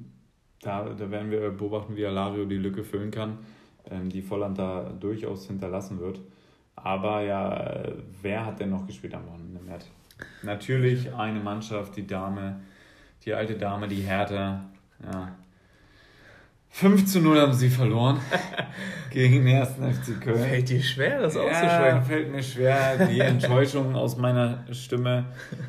da, da werden wir beobachten, wie Alario die Lücke füllen kann, ähm, die Volland da durchaus hinterlassen wird. Aber ja, wer hat denn noch gespielt am Wochenende? Natürlich eine Mannschaft, die Dame, die alte Dame, die Hertha. Ja. fünf zu null haben sie verloren gegen den ersten F C Köln. Fällt dir schwer, das ja, auszusprechen? Fällt mir schwer, die Enttäuschung aus meiner Stimme.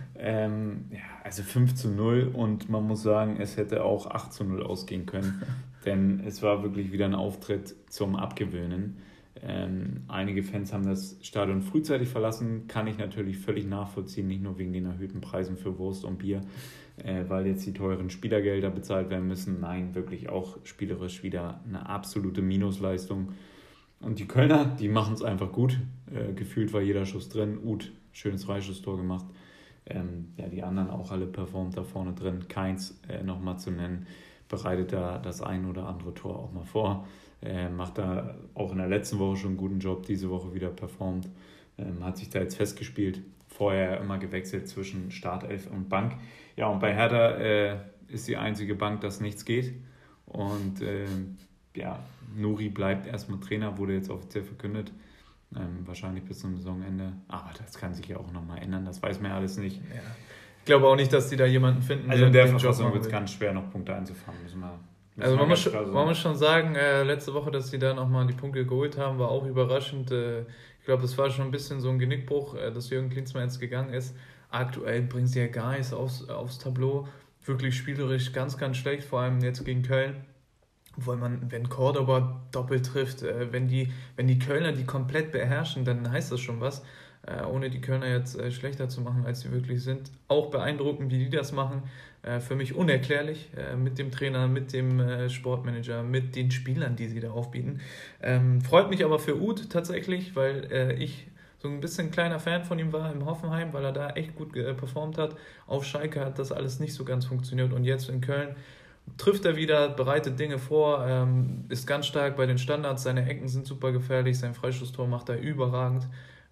Ähm, ja, also fünf zu null und man muss sagen, es hätte auch acht zu null ausgehen können, denn es war wirklich wieder ein Auftritt zum Abgewöhnen. Ähm, einige Fans haben das Stadion frühzeitig verlassen, kann ich natürlich völlig nachvollziehen, nicht nur wegen den erhöhten Preisen für Wurst und Bier, äh, weil jetzt die teuren Spielergelder bezahlt werden müssen. Nein, wirklich auch spielerisch wieder eine absolute Minusleistung. Und die Kölner, die machen es einfach gut. Äh, gefühlt war jeder Schuss drin. Uth, schönes Freischusstor gemacht. Ähm, ja, die anderen auch alle performt da vorne drin. Keins äh, nochmal zu nennen, bereitet da das ein oder andere Tor auch mal vor. Äh, macht da auch in der letzten Woche schon einen guten Job, diese Woche wieder performt. Ähm, hat sich da jetzt festgespielt. Vorher immer gewechselt zwischen Startelf und Bank. Ja, und bei Hertha äh, ist die einzige Bank, dass nichts geht. Und äh, ja, Nuri bleibt erstmal Trainer, wurde jetzt offiziell verkündet. Ähm, wahrscheinlich bis zum Saisonende. Aber das kann sich ja auch nochmal ändern, das weiß man ja alles nicht. Ja. Ich glaube auch nicht, dass die da jemanden finden. Also in der Verfassung wird es ganz schwer, noch Punkte einzufahren. Müssen wir, müssen also man muss, schon, man muss schon sagen, äh, letzte Woche, dass sie da nochmal die Punkte geholt haben, war auch überraschend. Äh, ich glaube, das war schon ein bisschen so ein Genickbruch, äh, dass Jürgen Klinsmann jetzt gegangen ist. Aktuell bringt sie ja gar nichts aufs, aufs Tableau. Wirklich spielerisch ganz, ganz schlecht, vor allem jetzt gegen Köln. Obwohl man, wenn Cordoba doppelt trifft, äh, wenn, die, wenn die Kölner die komplett beherrschen, dann heißt das schon was. Äh, ohne die Kölner jetzt äh, schlechter zu machen, als sie wirklich sind. Auch beeindruckend, wie die das machen. Äh, für mich unerklärlich äh, mit dem Trainer, mit dem äh, Sportmanager, mit den Spielern, die sie da aufbieten. Ähm, freut mich aber für Uth tatsächlich, weil äh, ich so ein bisschen kleiner Fan von ihm war im Hoffenheim, weil er da echt gut äh, performt hat. Auf Schalke hat das alles nicht so ganz funktioniert und jetzt in Köln trifft er wieder, bereitet Dinge vor, ähm, ist ganz stark bei den Standards, seine Ecken sind super gefährlich, sein Freistoßtor macht er überragend.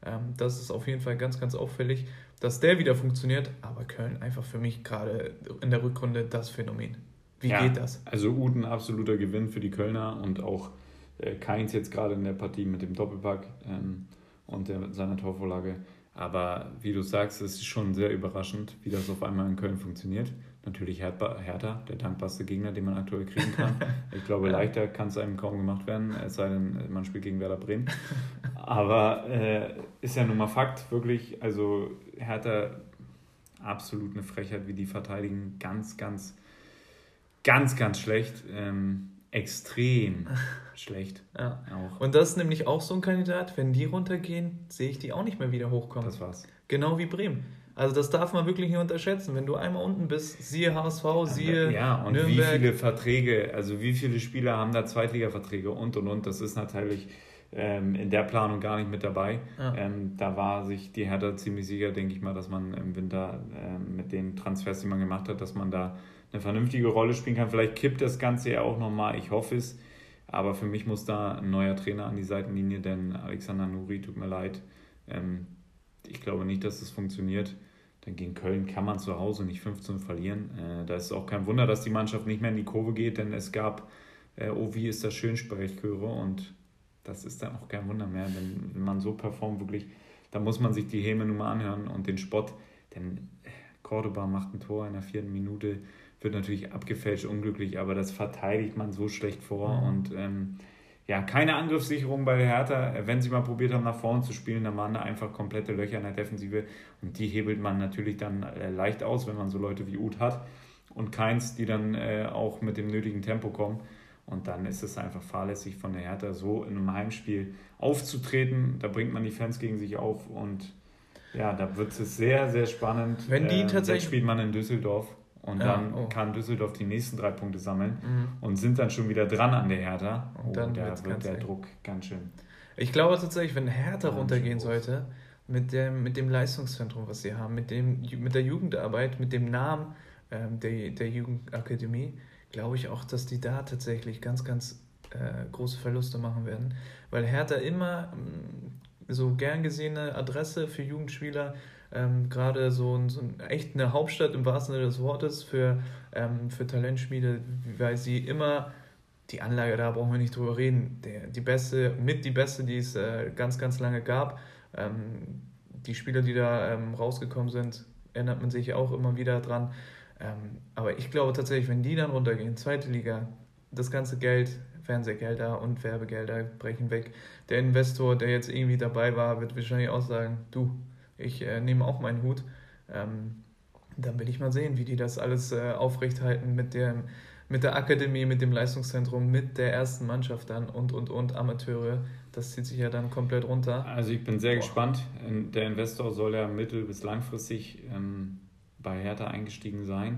Ähm, das ist auf jeden Fall ganz, ganz auffällig, dass der wieder funktioniert. Aber Köln einfach für mich gerade in der Rückrunde das Phänomen. Wie ja, geht das? Also Uth ein absoluter Gewinn für die Kölner und auch äh, Kainz jetzt gerade in der Partie mit dem Doppelpack ähm, und der, seiner Torvorlage. Aber wie du sagst, es ist schon sehr überraschend, wie das auf einmal in Köln funktioniert. Natürlich Hertha, der dankbarste Gegner, den man aktuell kriegen kann. Ich glaube, Ja. leichter kann es einem kaum gemacht werden, es sei denn, man spielt gegen Werder Bremen. Aber äh, ist ja nun mal Fakt, wirklich. Also Hertha, absolut eine Frechheit, wie die verteidigen. Ganz, ganz, ganz, ganz schlecht. Ähm, extrem schlecht. Ja. Auch. Und das ist nämlich auch so ein Kandidat, wenn die runtergehen, sehe ich die auch nicht mehr wieder hochkommen. Das war's. Genau wie Bremen. Also das darf man wirklich nicht unterschätzen. Wenn du einmal unten bist, siehe H S V, siehe Ja, und Nürnberg. wie viele Verträge, also wie viele Spieler haben da Zweitliga-Verträge und und und. Das ist natürlich ähm, in der Planung gar nicht mit dabei. Ja. Ähm, da war sich die Hertha ziemlich sicher, denke ich mal, dass man im Winter ähm, mit den Transfers, die man gemacht hat, dass man da eine vernünftige Rolle spielen kann. Vielleicht kippt das Ganze ja auch nochmal, ich hoffe es. Aber für mich muss da ein neuer Trainer an die Seitenlinie, denn Alexander Nuri, tut mir leid, ähm, ich glaube nicht, dass das funktioniert. Denn gegen Köln kann man zu Hause nicht fünf zu null verlieren. Äh, da ist auch kein Wunder, dass die Mannschaft nicht mehr in die Kurve geht, denn es gab, äh, oh wie ist das schön, Sprechchöre, und das ist dann auch kein Wunder mehr, wenn, wenn man so performt, wirklich, da muss man sich die Häme nun mal anhören und den Spott, denn Cordoba macht ein Tor in der vierten Minute, wird natürlich abgefälscht, unglücklich, aber das verteidigt man so schlecht vor Mhm. und ähm, ja, keine Angriffssicherung bei der Hertha. Wenn sie mal probiert haben, nach vorne zu spielen, dann waren da einfach komplette Löcher in der Defensive und die hebelt man natürlich dann äh, leicht aus, wenn man so Leute wie Uth hat und Kainz, die dann äh, auch mit dem nötigen Tempo kommen. Und dann ist es einfach fahrlässig von der Hertha, so in einem Heimspiel aufzutreten. Da bringt man die Fans gegen sich auf und ja, da wird es sehr, sehr spannend. Wenn die äh, tatsächlich- Jetzt spielt man in Düsseldorf. Und Ja, dann oh. kann Düsseldorf die nächsten drei Punkte sammeln Mhm. und sind dann schon wieder dran an der Hertha. Und Oh, dann da wird's wird ganz der eng. Druck ganz schön. Ich glaube tatsächlich, wenn Hertha Ja, runtergehen schon groß. sollte, mit dem, mit dem Leistungszentrum, was sie haben, mit, dem, mit der Jugendarbeit, mit dem Namen ähm, der, der Jugendakademie, glaube ich auch, dass die da tatsächlich ganz, ganz äh, große Verluste machen werden. Weil Hertha immer mh, so gern gesehene Adresse für Jugendspieler, ähm, gerade so, ein, so ein, echt eine Hauptstadt im wahrsten Sinne des Wortes für, ähm, für Talentschmiede, weil sie immer... Die Anlage, da brauchen wir nicht drüber reden. Der, die beste, mit die beste, die es äh, ganz, ganz lange gab. Ähm, die Spieler, die da ähm, rausgekommen sind, erinnert man sich auch immer wieder dran. Ähm, aber ich glaube tatsächlich, wenn die dann runtergehen, zweite Liga, das ganze Geld, Fernsehgelder und Werbegelder brechen weg. Der Investor, der jetzt irgendwie dabei war, wird wahrscheinlich auch sagen, du, ich äh, nehme auch meinen Hut. Ähm, dann will ich mal sehen, wie die das alles äh, aufrechthalten mit dem mit der Akademie, mit dem Leistungszentrum, mit der ersten Mannschaft dann und, und, und Amateure. Das zieht sich ja dann komplett runter. Also ich bin sehr Boah. gespannt. Der Investor soll ja mittel- bis langfristig ähm, bei Hertha eingestiegen sein.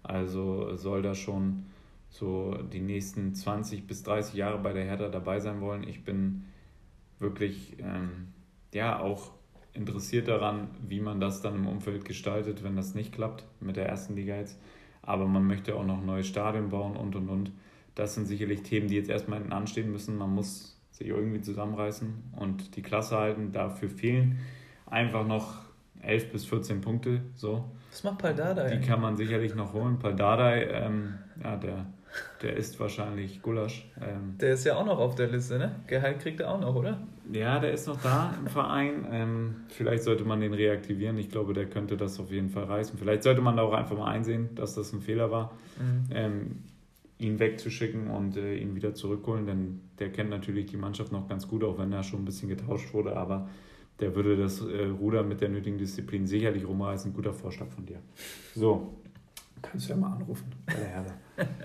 Also soll da schon so die nächsten zwanzig bis dreißig Jahre bei der Hertha dabei sein wollen. Ich bin wirklich ähm, ja auch interessiert daran, wie man das dann im Umfeld gestaltet, wenn das nicht klappt mit der ersten Liga jetzt. Aber man möchte auch noch ein neues Stadion bauen und und und. Das sind sicherlich Themen, die jetzt erstmal hinten anstehen müssen. Man muss sich irgendwie zusammenreißen und die Klasse halten. Dafür fehlen einfach noch elf bis vierzehn Punkte. So. Was macht Paldada Die eigentlich? kann man sicherlich noch holen. Paldadei, ähm, ja, der, der isst wahrscheinlich Gulasch. Ähm, Der ist ja auch noch auf der Liste, ne? Gehalt kriegt er auch noch, oder? Ja, der ist noch da im Verein. Ähm, vielleicht sollte man den reaktivieren. Ich glaube, der könnte das auf jeden Fall reißen. Vielleicht sollte man da auch einfach mal einsehen, dass das ein Fehler war, Mhm. ähm, ihn wegzuschicken und äh, ihn wieder zurückholen. Denn der kennt natürlich die Mannschaft noch ganz gut, auch wenn er schon ein bisschen getauscht wurde. Aber der würde das äh, Ruder mit der nötigen Disziplin sicherlich rumreißen. Guter Vorschlag von dir. So, kannst du ja mal anrufen bei der Hertha.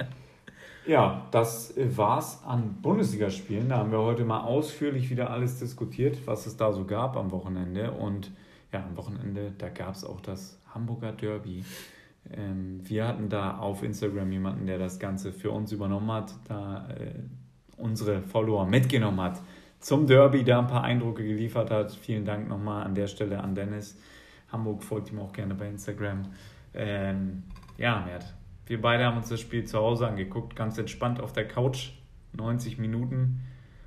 Ja, das war's an Bundesligaspielen. Da haben wir heute mal ausführlich wieder alles diskutiert, was es da so gab am Wochenende. Und ja, am Wochenende, da gab es auch das Hamburger Derby. Ähm, wir hatten da auf Instagram jemanden, der das Ganze für uns übernommen hat, da äh, unsere Follower mitgenommen hat zum Derby, da ein paar Eindrücke geliefert hat. Vielen Dank nochmal an der Stelle an Dennis. Hamburg folgt ihm auch gerne bei Instagram. Ähm, ja, Mert. Wir beide haben uns das Spiel zu Hause angeguckt, ganz entspannt auf der Couch, neunzig Minuten.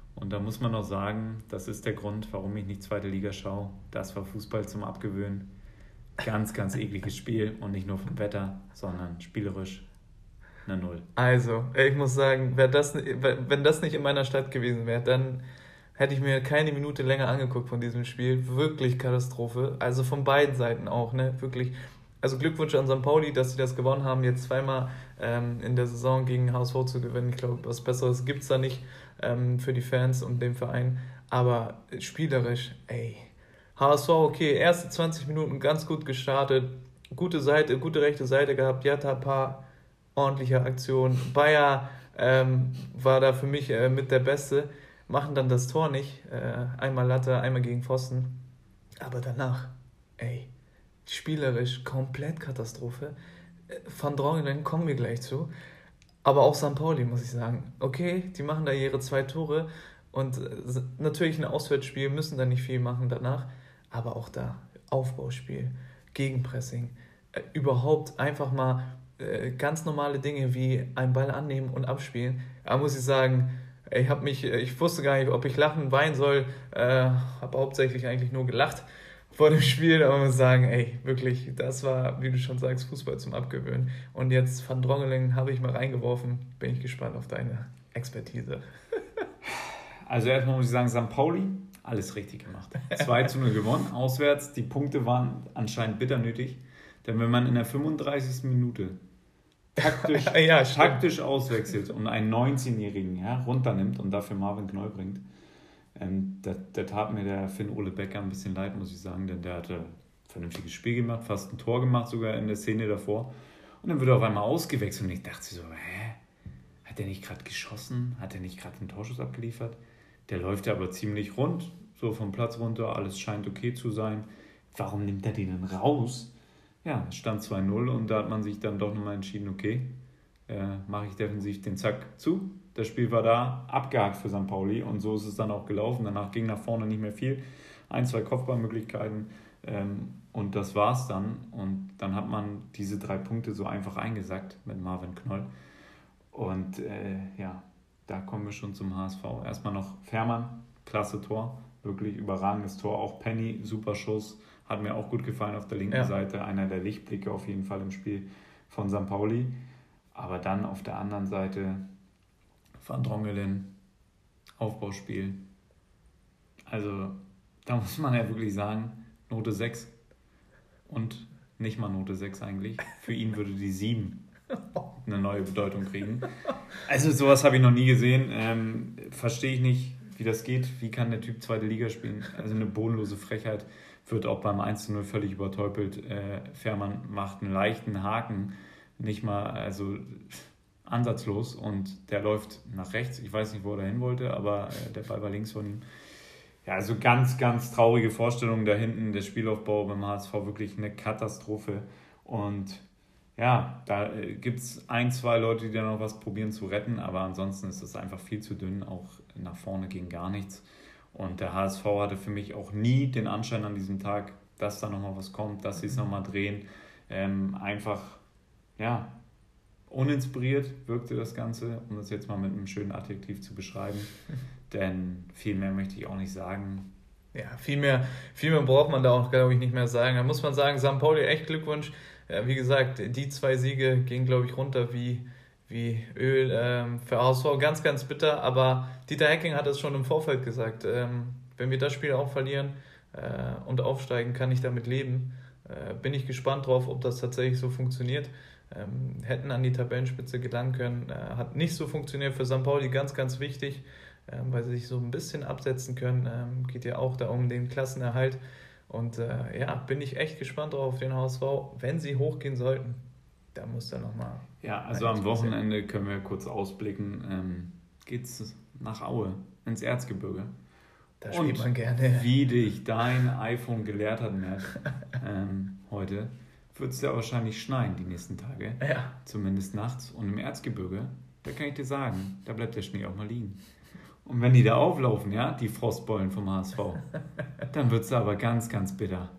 Und da muss man noch sagen, das ist der Grund, warum ich nicht zweite Liga schaue. Das war Fußball zum Abgewöhnen. Ganz, ganz ekliges Spiel und nicht nur vom Wetter, sondern spielerisch eine Null. Also, ich muss sagen, wär das, wenn das nicht in meiner Stadt gewesen wäre, dann hätte ich mir keine Minute länger angeguckt von diesem Spiel. Wirklich Katastrophe. Also von beiden Seiten auch, ne? Wirklich. Also Glückwunsch an Sankt Pauli, dass sie das gewonnen haben, jetzt zweimal ähm, in der Saison gegen H S V zu gewinnen. Ich glaube, was Besseres gibt es da nicht ähm, für die Fans und den Verein. Aber spielerisch, ey. H S V, okay, erste zwanzig Minuten ganz gut gestartet. Gute Seite, gute rechte Seite gehabt. Jatta, ein paar ordentliche Aktionen. Bayer ähm, war da für mich äh, mit der Beste. Machen dann das Tor nicht. Äh, einmal Latte, einmal gegen Pfosten. Aber danach, ey. Spielerisch komplett Katastrophe. Van Drongelen kommen wir gleich zu. Aber auch Sankt Pauli, muss ich sagen. Okay, die machen da ihre zwei Tore und natürlich ein Auswärtsspiel, müssen da nicht viel machen danach. Aber auch da, Aufbauspiel, Gegenpressing, äh, überhaupt einfach mal äh, ganz normale Dinge wie einen Ball annehmen und abspielen. Da muss ich sagen, ich, hab mich, ich wusste gar nicht, ob ich lachen, weinen soll. Äh, habe hauptsächlich eigentlich nur gelacht vor dem Spiel, aber man muss sagen, ey, wirklich, das war, wie du schon sagst, Fußball zum Abgewöhnen. Und jetzt Van Drongelen habe ich mal reingeworfen, bin ich gespannt auf deine Expertise. Also erstmal muss ich sagen, Sankt Pauli, alles richtig gemacht. zwei zu null gewonnen, auswärts, die Punkte waren anscheinend bitter nötig, denn wenn man in der fünfunddreißigsten Minute taktisch, ja, taktisch auswechselt und einen neunzehnjährigen ja, runternimmt und dafür Marvin Knoll bringt, Ähm, da, da tat mir der Finn-Ole Becker ein bisschen leid, muss ich sagen, denn der hatte ein vernünftiges Spiel gemacht, fast ein Tor gemacht sogar in der Szene davor. Und dann wird er auf einmal ausgewechselt und ich dachte so, hä? Hat der nicht gerade geschossen? Hat er nicht gerade einen Torschuss abgeliefert? Der läuft ja aber ziemlich rund, so vom Platz runter, alles scheint okay zu sein. Warum nimmt er den dann raus? Ja, es stand zwei null und da hat man sich dann doch nochmal entschieden, okay, äh, mache ich defensiv den Zack zu. Das Spiel war da, abgehakt für Sankt Pauli und so ist es dann auch gelaufen. Danach ging nach vorne nicht mehr viel. Ein, zwei Kopfballmöglichkeiten ähm, und das war's dann. Und dann hat man diese drei Punkte so einfach eingesackt mit Marvin Knoll. Und äh, ja, da kommen wir schon zum H S V. Erstmal noch Fährmann, klasse Tor, wirklich überragendes Tor. Auch Penny, super Schuss, hat mir auch gut gefallen auf der linken ja. Seite. Einer der Lichtblicke auf jeden Fall im Spiel von Sankt Pauli. Aber dann auf der anderen Seite Van Drongelen, Aufbauspiel. Also da muss man ja wirklich sagen, Note sechs und nicht mal Note sechs eigentlich. Für ihn würde die sieben eine neue Bedeutung kriegen. Also sowas habe ich noch nie gesehen. Ähm, verstehe ich nicht, wie das geht. Wie kann der Typ zweite Liga spielen? Also eine bodenlose Frechheit, wird auch beim eins zu null völlig übertäubelt. Äh, Fährmann macht einen leichten Haken, nicht mal, also ansatzlos und der läuft nach rechts. Ich weiß nicht, wo er hin wollte, aber äh, der Ball war links von ihm. Ja, also ganz, ganz traurige Vorstellung da hinten. Der Spielaufbau beim H S V wirklich eine Katastrophe. Und ja, da äh, gibt es ein, zwei Leute, die da noch was probieren zu retten, aber ansonsten ist es einfach viel zu dünn. Auch nach vorne ging gar nichts. Und der H S V hatte für mich auch nie den Anschein an diesem Tag, dass da nochmal was kommt, dass sie es nochmal drehen. Ähm, einfach, ja, uninspiriert wirkte das Ganze, um das jetzt mal mit einem schönen Adjektiv zu beschreiben. Denn viel mehr möchte ich auch nicht sagen. Ja, viel mehr, viel mehr braucht man da auch, glaube ich, nicht mehr sagen. Da muss man sagen, Sankt Pauli, echt Glückwunsch. Ja, wie gesagt, die zwei Siege gingen, glaube ich, runter wie, wie Öl. Ähm, für H S V ganz, ganz bitter. Aber Dieter Hecking hat es schon im Vorfeld gesagt. Ähm, wenn wir das Spiel auch verlieren äh, und aufsteigen, kann ich damit leben. Äh, bin ich gespannt drauf, ob das tatsächlich so funktioniert. Ähm, hätten an die Tabellenspitze gelangen können. Äh, hat nicht so funktioniert für Sankt Pauli, ganz, ganz wichtig, ähm, weil sie sich so ein bisschen absetzen können. Ähm, geht ja auch da um den Klassenerhalt. Und äh, ja, bin ich echt gespannt drauf auf den H S V. Wenn sie hochgehen sollten, da muss da nochmal... Ja, also am Wochenende können wir kurz ausblicken. Ähm, geht's nach Aue, ins Erzgebirge. Da spielt man gerne. Wie dich dein iPhone gelehrt hat, Mert, ähm, heute, wird es ja wahrscheinlich schneien die nächsten Tage. Ja. Zumindest nachts. Und im Erzgebirge, da kann ich dir sagen, da bleibt der Schnee auch mal liegen. Und wenn die da auflaufen, ja, die Frostbollen vom H S V, dann wird es aber ganz, ganz bitter.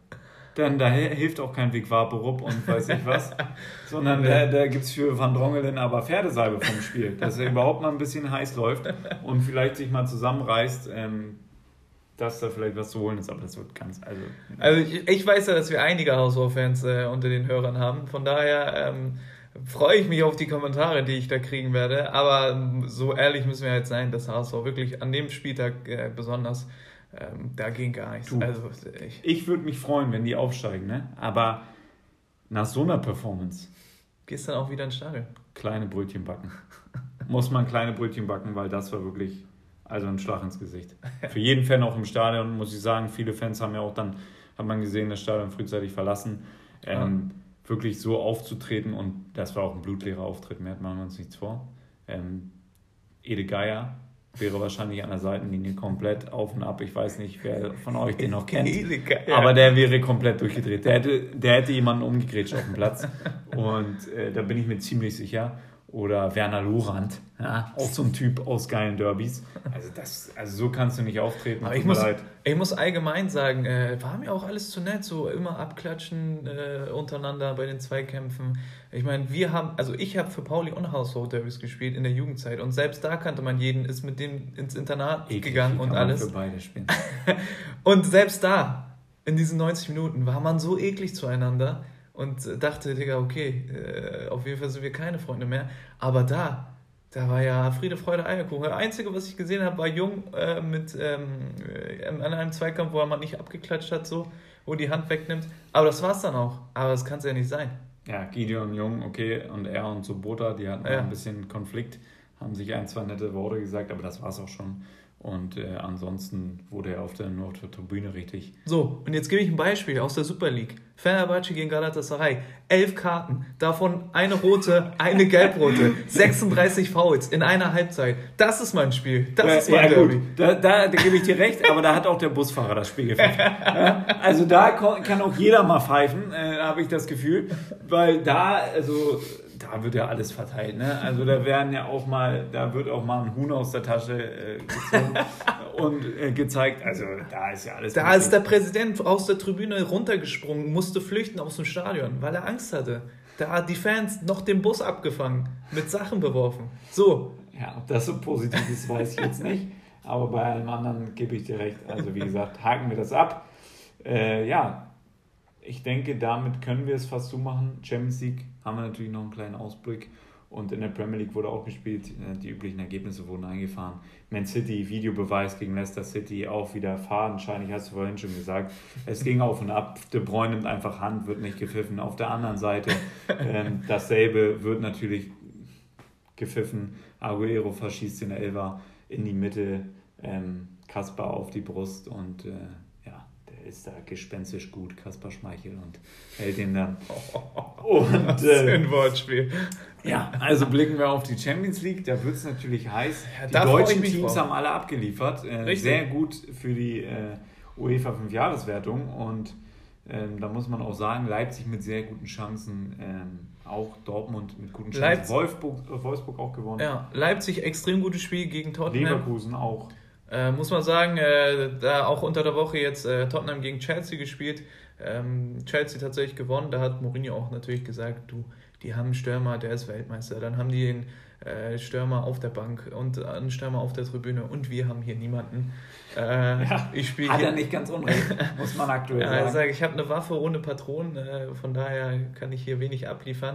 dann da hilft auch kein Vic Vaporub und weiß ich was, sondern da, da gibt es für Van Drongelen aber Pferdesalbe vom Spiel, dass er überhaupt mal ein bisschen heiß läuft und vielleicht sich mal zusammenreißt, ähm, dass da vielleicht was zu holen ist, aber das wird ganz... Also, also ich, ich weiß ja, dass wir einige H S V-Fans äh, unter den Hörern haben, von daher ähm, freue ich mich auf die Kommentare, die ich da kriegen werde, aber so ehrlich müssen wir halt sein, dass H S V wirklich an dem Spieltag äh, besonders... Ähm, da ging gar nichts. Du, also, ich ich würde mich freuen, wenn die aufsteigen, ne? Aber nach so einer Performance... Gehst dann auch wieder ins Stadion? Kleine Brötchen backen. Muss man kleine Brötchen backen, weil das war wirklich also ein Schlag ins Gesicht. Für jeden Fan auch im Stadion, muss ich sagen. Viele Fans haben ja auch dann, hat man gesehen, das Stadion frühzeitig verlassen. Ähm, ja. Wirklich so aufzutreten und das war auch ein blutleerer Auftritt, mehr machen wir uns nichts vor. Ähm, Ede Geier wäre wahrscheinlich an der Seitenlinie komplett auf und ab. Ich weiß nicht, wer von euch den noch kennt. Aber der wäre komplett durchgedreht. Der hätte, der hätte jemanden umgegrätscht auf dem Platz. Und äh, da bin ich mir ziemlich sicher. Oder Werner Lorand, ja, auch so ein Typ aus geilen Derbys. Also, das, also so kannst du nicht auftreten. Aber ich muss, ich muss allgemein sagen, äh, war mir auch alles zu nett, so immer abklatschen äh, untereinander bei den Zweikämpfen. Ich meine, wir haben, also ich habe für Pauli und H S V Derbys gespielt in der Jugendzeit und selbst da kannte man jeden, ist mit dem ins Internat Eklig, gegangen und alles. Für beide spielen. Und selbst da, in diesen neunzig Minuten, war man so eklig zueinander. Und dachte, Digga, okay, äh, auf jeden Fall sind wir keine Freunde mehr. Aber da, da war ja Friede, Freude, Eierkuchen. Das Einzige, was ich gesehen habe, war Jung äh, mit ähm, an einem Zweikampf, wo er mal nicht abgeklatscht hat, so, wo die Hand wegnimmt. Aber das war's dann auch. Aber das kann es ja nicht sein. Ja, Gideon Jung, okay, und er und Sobota, die hatten ja ein bisschen Konflikt, haben sich ein, zwei nette Worte gesagt, aber das war's auch schon. Und äh, ansonsten wurde er auf der, nur auf der Tribüne richtig. So, und jetzt gebe ich ein Beispiel aus der Super League. Fenerbahce gegen Galatasaray. Elf Karten, davon eine rote, eine gelbrote, sechsunddreißig Fouls in einer Halbzeit. Das ist mein Spiel. Das ja, ist mein ja, Derby. Gut. Da, da, da gebe ich dir recht, aber da hat auch der Busfahrer das Spiel gepfiffen. Ja, also da kann auch jeder mal pfeifen, äh, habe ich das Gefühl. Weil da, also... Da wird ja alles verteilt, ne? Also da werden ja auch mal, da wird auch mal ein Huhn aus der Tasche äh, gezogen und äh, gezeigt. Also da ist ja alles. Da ist der Präsident aus der Tribüne runtergesprungen, musste flüchten aus dem Stadion, weil er Angst hatte. Da hat die Fans noch den Bus abgefangen, mit Sachen beworfen. So. Ja, ob das so positiv ist, weiß ich jetzt nicht. Aber bei allem anderen gebe ich dir recht. Also wie gesagt, haken wir das ab. Äh, ja. Ich denke, damit können wir es fast zumachen. Champions League haben wir natürlich noch einen kleinen Ausblick. Und in der Premier League wurde auch gespielt. Die üblichen Ergebnisse wurden eingefahren. Man City, Videobeweis gegen Leicester City, auch wieder fadenscheinig, hast du vorhin schon gesagt. Es ging auf und ab. De Bruyne nimmt einfach Hand, wird nicht gepfiffen. Auf der anderen Seite ähm, dasselbe wird natürlich gepfiffen. Aguero verschießt den Elfer in die Mitte. Ähm, Kasper auf die Brust und... Äh, ist da gespenstisch gut, Kasper Schmeichel, und hält ihn dann. Und, Was für ein Wortspiel. Ja, also blicken wir auf die Champions League, da wird es natürlich heiß. Ja, die deutschen Teams vor. haben alle abgeliefert, äh, sehr gut für die äh, UEFA fünf-Jahres-Wertung und ähm, da muss man auch sagen, Leipzig mit sehr guten Chancen, ähm, auch Dortmund mit guten Chancen, Leipzig, Wolfsburg, äh, Wolfsburg auch gewonnen. Ja, Leipzig extrem gutes Spiel gegen Tottenham. Leverkusen auch. Äh, muss man sagen, äh, da auch unter der Woche jetzt äh, Tottenham gegen Chelsea gespielt. Ähm, Chelsea tatsächlich gewonnen. Da hat Mourinho auch natürlich gesagt, du, die haben einen Stürmer, der ist Weltmeister. Dann haben die den äh, Stürmer auf der Bank und einen Stürmer auf der Tribüne und wir haben hier niemanden. Äh, ja, ich spiel hat hier, er nicht ganz unrecht, muss man aktuell ja, sagen. Ich sage, ich habe eine Waffe ohne Patronen, äh, von daher kann ich hier wenig abliefern.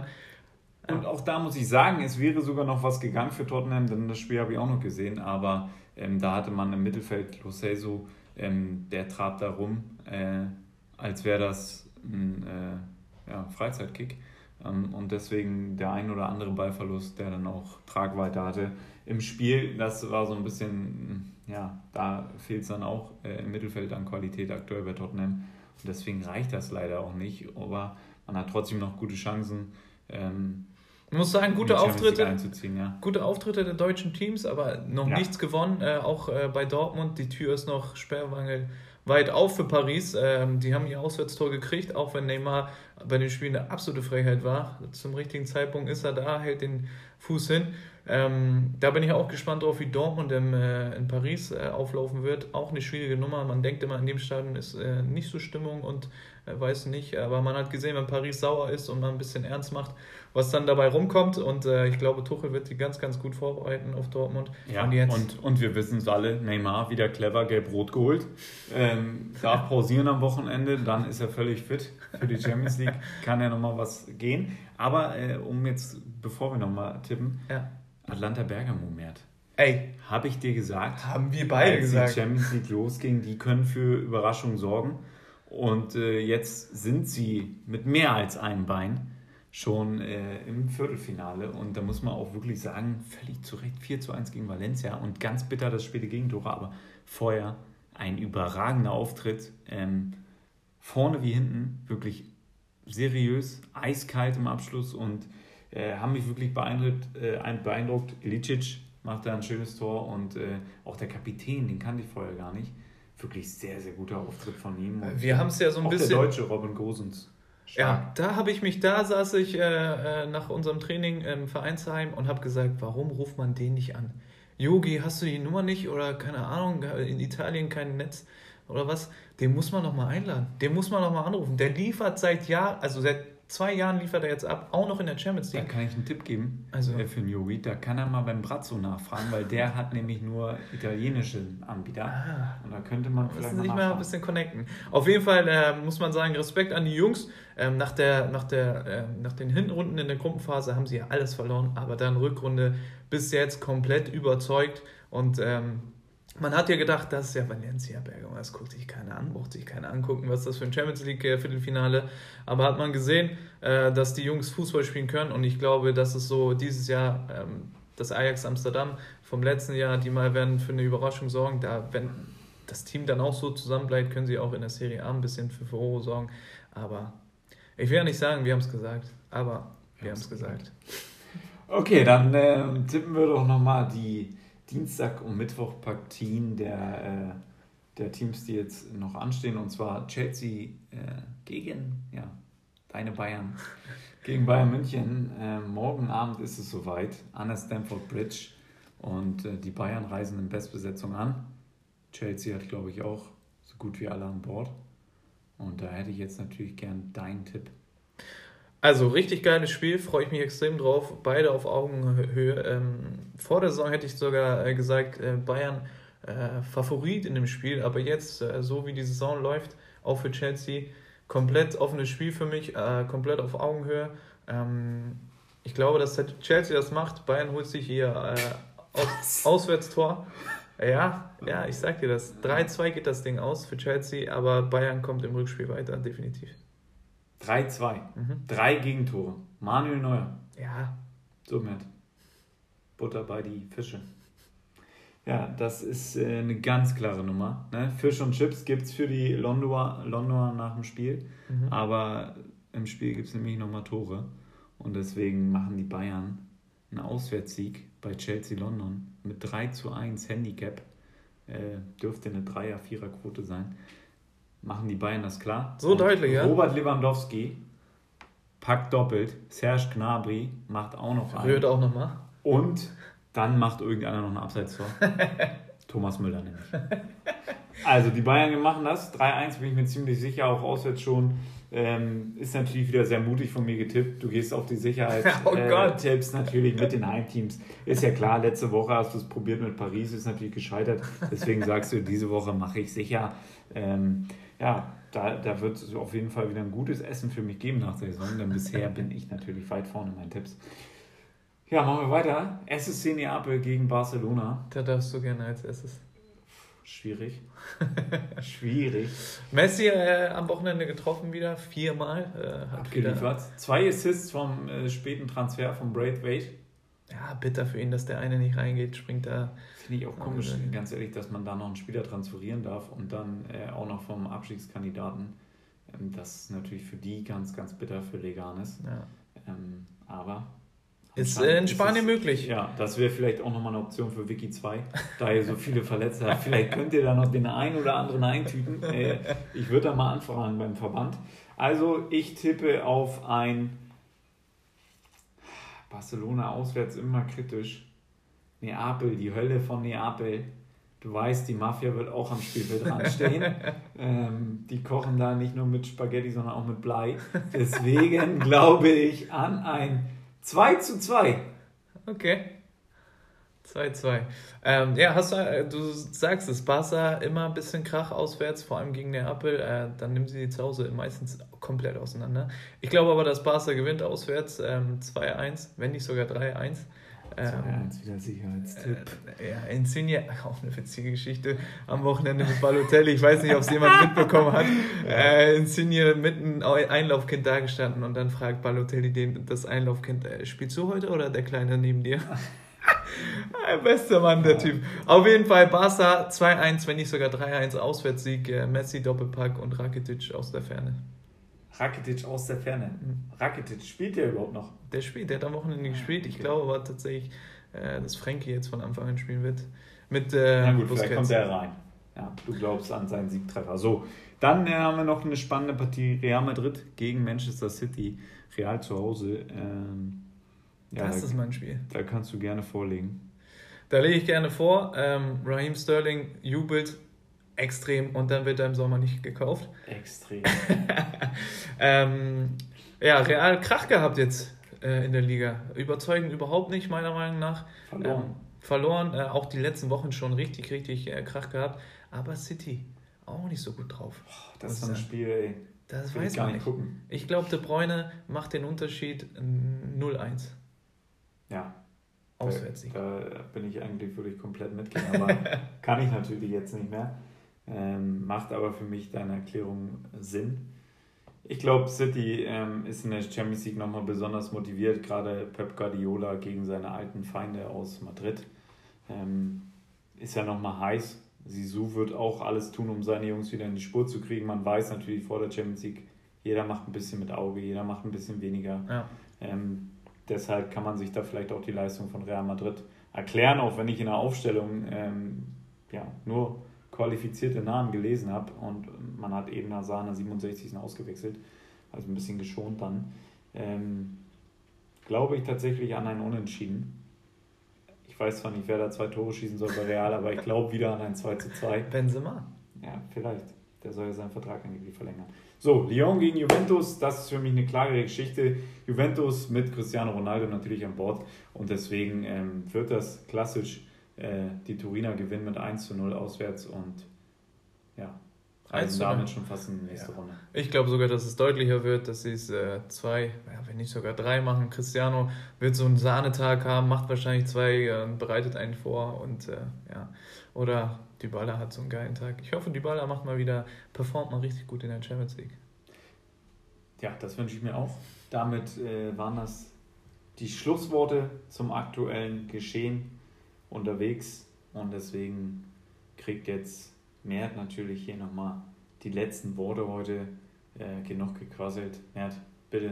Und auch da muss ich sagen, es wäre sogar noch was gegangen für Tottenham, denn das Spiel habe ich auch noch gesehen, aber ähm, da hatte man im Mittelfeld Lo Celso, ähm, der trabt da rum, äh, als wäre das ein äh, ja, Freizeitkick. Ähm, und deswegen der ein oder andere Ballverlust, der dann auch Tragweite hatte im Spiel, das war so ein bisschen, ja, da fehlt es dann auch äh, im Mittelfeld an Qualität aktuell bei Tottenham. Und deswegen reicht das leider auch nicht, aber man hat trotzdem noch gute Chancen. Ähm, Ich muss sagen, gute Auftritte, ja. gute Auftritte der deutschen Teams, aber noch ja. nichts gewonnen. Äh, auch äh, bei Dortmund, die Tür ist noch sperrweit auf für Paris. Ähm, die haben ihr Auswärtstor gekriegt, auch wenn Neymar bei den Spielen eine absolute Frechheit war. Zum richtigen Zeitpunkt ist er da, hält den Fuß hin. Ähm, da bin ich auch gespannt drauf, wie Dortmund im, äh, in Paris äh, auflaufen wird. Auch eine schwierige Nummer. Man denkt immer, in dem Stadion ist äh, nicht so Stimmung und äh, weiß nicht. Aber man hat gesehen, wenn Paris sauer ist und man ein bisschen ernst macht, was dann dabei rumkommt. Und äh, ich glaube, Tuchel wird die ganz, ganz gut vorbereiten auf Dortmund. Ja, und, jetzt, und, und wir wissen es alle, Neymar wieder clever gelb-rot geholt. Ähm, darf pausieren am Wochenende, dann ist er völlig fit für die Champions League. Kann ja nochmal was gehen. Aber äh, um jetzt, bevor wir nochmal tippen, ja. Atalanta Bergamo, Mert. Ey. Habe ich dir gesagt. Haben wir beide als gesagt. die Champions League losging, die können für Überraschungen sorgen. Und äh, jetzt sind sie mit mehr als einem Bein schon äh, im Viertelfinale. Und da muss man auch wirklich sagen, völlig zu Recht vier zu eins gegen Valencia. Und ganz bitter das späte Gegentore, aber vorher ein überragender Auftritt. Ähm, vorne wie hinten, wirklich seriös, eiskalt im Abschluss und äh, haben mich wirklich beeindruckt. Äh, beeindruckt. Ilicic macht da ein schönes Tor und äh, auch der Kapitän, den kannte ich vorher gar nicht. Wirklich sehr, sehr guter Auftritt von ihm. Und wir haben es ja so ein auch bisschen... der deutsche Robin Gosens. Ja, da habe ich mich, da saß ich äh, nach unserem Training im Vereinsheim und habe gesagt, warum ruft man den nicht an? Yogi, hast du die Nummer nicht oder keine Ahnung, in Italien kein Netz oder was? Den muss man doch mal einladen, den muss man doch mal anrufen. Der liefert seit Jahren, also seit zwei Jahren liefert er jetzt ab, auch noch in der Champions League. Da kann ich einen Tipp geben also, äh, für den Yogi, da kann er mal beim Brazzo nachfragen, weil der hat nämlich nur italienische Anbieter ah, und da könnte man vielleicht müssen mal sich mal ein bisschen connecten. Auf jeden Fall äh, muss man sagen, Respekt an die Jungs. Ähm, nach, der, nach, der, äh, nach den Hinrunden in der Gruppenphase haben sie ja alles verloren, aber dann Rückrunde bis jetzt komplett überzeugt und ähm, man hat ja gedacht, das ist ja Valencia Bergamo, das guckt sich keiner an, braucht sich keiner angucken, was das für ein Champions League Viertelfinale, aber hat man gesehen, äh, dass die Jungs Fußball spielen können und ich glaube, dass es so dieses Jahr ähm, das Ajax Amsterdam vom letzten Jahr, die mal werden für eine Überraschung sorgen, da wenn das Team dann auch so zusammenbleibt, können sie auch in der Serie A ein bisschen für Furore sorgen, aber ich will ja nicht sagen, wir haben es gesagt, aber wir haben es gesagt. Okay, dann äh, tippen wir doch nochmal die Dienstag- und Mittwoch-Partien der, äh, der Teams, die jetzt noch anstehen. Und zwar Chelsea äh, gegen ja, deine Bayern, gegen Bayern München. Äh, morgen Abend ist es soweit, an der Stamford Bridge. Und äh, die Bayern reisen in Bestbesetzung an. Chelsea hat, glaube ich, auch so gut wie alle an Bord. Und da hätte ich jetzt natürlich gern deinen Tipp. Also, richtig geiles Spiel, freue ich mich extrem drauf. Beide auf Augenhöhe. Ähm, vor der Saison hätte ich sogar äh, gesagt, äh, Bayern äh, Favorit in dem Spiel. Aber jetzt, äh, so wie die Saison läuft, auch für Chelsea, komplett offenes Spiel für mich, äh, komplett auf Augenhöhe. Ähm, ich glaube, dass Chelsea das macht. Bayern holt sich ihr äh, Aus- Auswärtstor. Ja, ja, ich sag dir das. drei zwei geht das Ding aus für Chelsea, aber Bayern kommt im Rückspiel weiter, definitiv. drei zwei. Mhm. Drei Gegentore. Manuel Neuer. Ja. So, Matt. Butter bei die Fische. Ja, das ist äh, eine ganz klare Nummer. Ne? Fisch und Chips gibt es für die Londoner, Londoner nach dem Spiel. Mhm. Aber im Spiel gibt es nämlich nochmal Tore. Und deswegen machen die Bayern einen Auswärtssieg bei Chelsea London mit drei zu eins Handicap. Äh, dürfte eine Dreier-Vierer-Quote sein. Machen die Bayern das klar. So Und deutlich, ja? Robert Lewandowski packt doppelt. Serge Gnabry macht auch noch einen. Rührt auch nochmal. Und dann macht irgendeiner noch ein Abseitstor. Thomas Müller nämlich. Also die Bayern machen das. drei eins bin ich mir ziemlich sicher, auch auswärts schon. Ähm, ist natürlich wieder sehr mutig von mir getippt. Du gehst auf die Sicherheit. Oh äh, Gott. Tippst natürlich mit den Heimteams. Ist ja klar, letzte Woche hast du es probiert mit Paris, ist natürlich gescheitert. Deswegen sagst du, diese Woche mache ich sicher. Ähm, ja, da, da wird es auf jeden Fall wieder ein gutes Essen für mich geben nach der Saison, denn bisher bin ich natürlich weit vorne in meinen Tipps. Ja, machen wir weiter. S S C Neapel gegen Barcelona. Da darfst du gerne als erstes. Schwierig. Schwierig. Messi äh, am Wochenende getroffen wieder, viermal. Äh, hat Abgeliefert. Wieder, Zwei Assists vom äh, späten Transfer von Braithwaite. ja, bitter für ihn, dass der eine nicht reingeht, springt da. Finde ich auch komisch, ganz ehrlich, dass man da noch einen Spieler transferieren darf und dann äh, auch noch vom Abstiegskandidaten. Ähm, das ist natürlich für die ganz, ganz bitter für Leganes. Ja. Ähm, aber Ist äh, in Spanien ist es, möglich. Ja, das wäre vielleicht auch nochmal eine Option für Wiki zwei, da ihr so viele Verletzte habt. Vielleicht könnt ihr da noch den einen oder anderen eintüten. Äh, ich würde da mal anfragen beim Verband. Also ich tippe auf ein Barcelona auswärts immer kritisch. Neapel, die Hölle von Neapel. Du weißt, die Mafia wird auch am Spielfeld dranstehen. ähm, die kochen da nicht nur mit Spaghetti, sondern auch mit Blei. Deswegen glaube ich an ein zwei zu zwei. Okay. zwei zu zwei. Ähm, ja, hast du, du sagst es, Barca immer ein bisschen Krach auswärts, vor allem gegen Neapel. Äh, dann nehmen sie die zu Hause meistens komplett auseinander. Ich glaube aber, dass Barca gewinnt auswärts ähm, zwei eins, wenn nicht sogar drei eins. zwei eins wieder Sicherheitstipp. Äh, ja, Insigne, auch eine witzige Geschichte am Wochenende mit Balotelli. Ich weiß nicht, ob es jemand mitbekommen hat. Äh, Insigne mit einem Einlaufkind dagestanden und dann fragt Balotelli den, das Einlaufkind, äh, spielst du heute oder der Kleine neben dir? Bester Mann, der Typ. Auf jeden Fall Barca zwei eins, wenn nicht sogar drei eins Auswärtssieg. Äh, Messi Doppelpack und Rakitic aus der Ferne. Rakitic aus der Ferne. Rakitic, spielt der überhaupt noch? Der spielt, der hat am Wochenende gespielt. Ich okay. glaube aber tatsächlich, äh, dass Frenkie jetzt von Anfang an spielen wird. Mit, äh, Na gut, Busquets. Vielleicht kommt der rein. Ja, du glaubst an seinen Siegtreffer. So, dann äh, haben wir noch eine spannende Partie. Real Madrid gegen Manchester City. Real zu Hause. Ähm, ja, das da, ist mein Spiel. Da kannst du gerne vorlegen. Da lege ich gerne vor. Ähm, Raheem Sterling jubelt extrem und dann wird er im Sommer nicht gekauft. Extrem. ähm, ja, Real Krach gehabt jetzt äh, in der Liga. Überzeugend überhaupt nicht, meiner Meinung nach. Verloren. Ähm, verloren, äh, auch die letzten Wochen schon richtig, richtig äh, Krach gehabt. Aber City auch nicht so gut drauf. Boah, das ist so ein Spiel, ey. Das weiß man nicht. Gucken. Ich glaube, De Bruyne macht den Unterschied null eins. Ja. Auswärtssieg. Da, da bin ich eigentlich, würde ich komplett mitgehen, aber kann ich natürlich jetzt nicht mehr. Ähm, macht aber für mich deine Erklärung Sinn. Ich glaube, City ähm, ist in der Champions League nochmal besonders motiviert, gerade Pep Guardiola gegen seine alten Feinde aus Madrid. Ähm, ist ja nochmal heiß. Zizou wird auch alles tun, um seine Jungs wieder in die Spur zu kriegen. Man weiß natürlich vor der Champions League, jeder macht ein bisschen mit Auge, jeder macht ein bisschen weniger. Ja. Ähm, deshalb kann man sich da vielleicht auch die Leistung von Real Madrid erklären, auch wenn ich in der Aufstellung ähm, ja, nur qualifizierte Namen gelesen habe und man hat eben Hazard in der siebenundsechzigsten ausgewechselt, also ein bisschen geschont dann. Ähm, glaube ich tatsächlich an ein Unentschieden. Ich weiß zwar nicht, wer da zwei Tore schießen soll bei Real, aber ich glaube wieder an ein zwei zu zwei. Benzema. Ja, vielleicht. Der soll ja seinen Vertrag angeblich verlängern. So, Lyon gegen Juventus, das ist für mich eine klare Geschichte. Juventus mit Cristiano Ronaldo natürlich an Bord und deswegen ähm, wird das klassisch äh, die Turiner gewinnen mit eins zu null auswärts und ja, also damit schon fast in die nächste ja. Runde. Ich glaube sogar, dass es deutlicher wird, dass sie es äh, zwei, ja, wenn nicht sogar drei machen. Cristiano wird so einen Sahnetag haben, macht wahrscheinlich zwei, äh, bereitet einen vor und äh, ja, oder Dybala hat so einen geilen Tag. Ich hoffe, Dybala macht mal wieder, performt mal richtig gut in der Champions League. Ja, das wünsche ich mir auch. Damit äh, waren das die Schlussworte zum aktuellen Geschehen unterwegs und deswegen kriegt jetzt Mert natürlich hier nochmal die letzten Worte heute. Äh, genug gequasselt. Mert, bitte.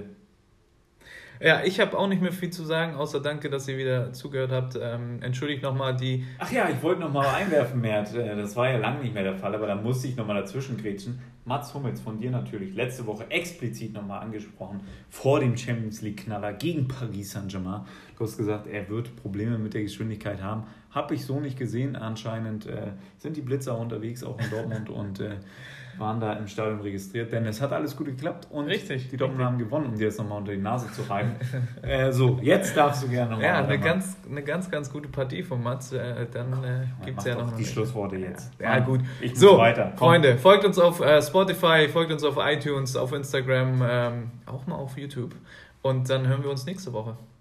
Ja, ich habe auch nicht mehr viel zu sagen, außer danke, dass ihr wieder zugehört habt. Ähm, entschuldigt nochmal die... Ach ja, ich wollte nochmal einwerfen, Mert. Das war ja lange nicht mehr der Fall, aber da musste ich nochmal dazwischen grätschen. Mats Hummels von dir natürlich letzte Woche explizit nochmal angesprochen, vor dem Champions League-Knaller gegen Paris Saint-Germain. Du hast gesagt, er wird Probleme mit der Geschwindigkeit haben. Habe ich so nicht gesehen. Anscheinend äh, sind die Blitzer unterwegs, auch in Dortmund, und äh, waren da im Stadion registriert, denn es hat alles gut geklappt und richtig, die Dortmund haben gewonnen, um dir jetzt nochmal unter die Nase zu reiben. äh, so, jetzt darfst du gerne nochmal. Ja, eine ganz, eine ganz, ganz gute Partie von Mats. Äh, dann äh, gibt es ja noch die Schlussworte jetzt. Ja, ja gut. Ich muss so, weiter. Komm. Freunde, folgt uns auf äh, Spotify, folgt uns auf iTunes, auf Instagram, ähm, auch mal auf YouTube. Und dann hören wir uns nächste Woche.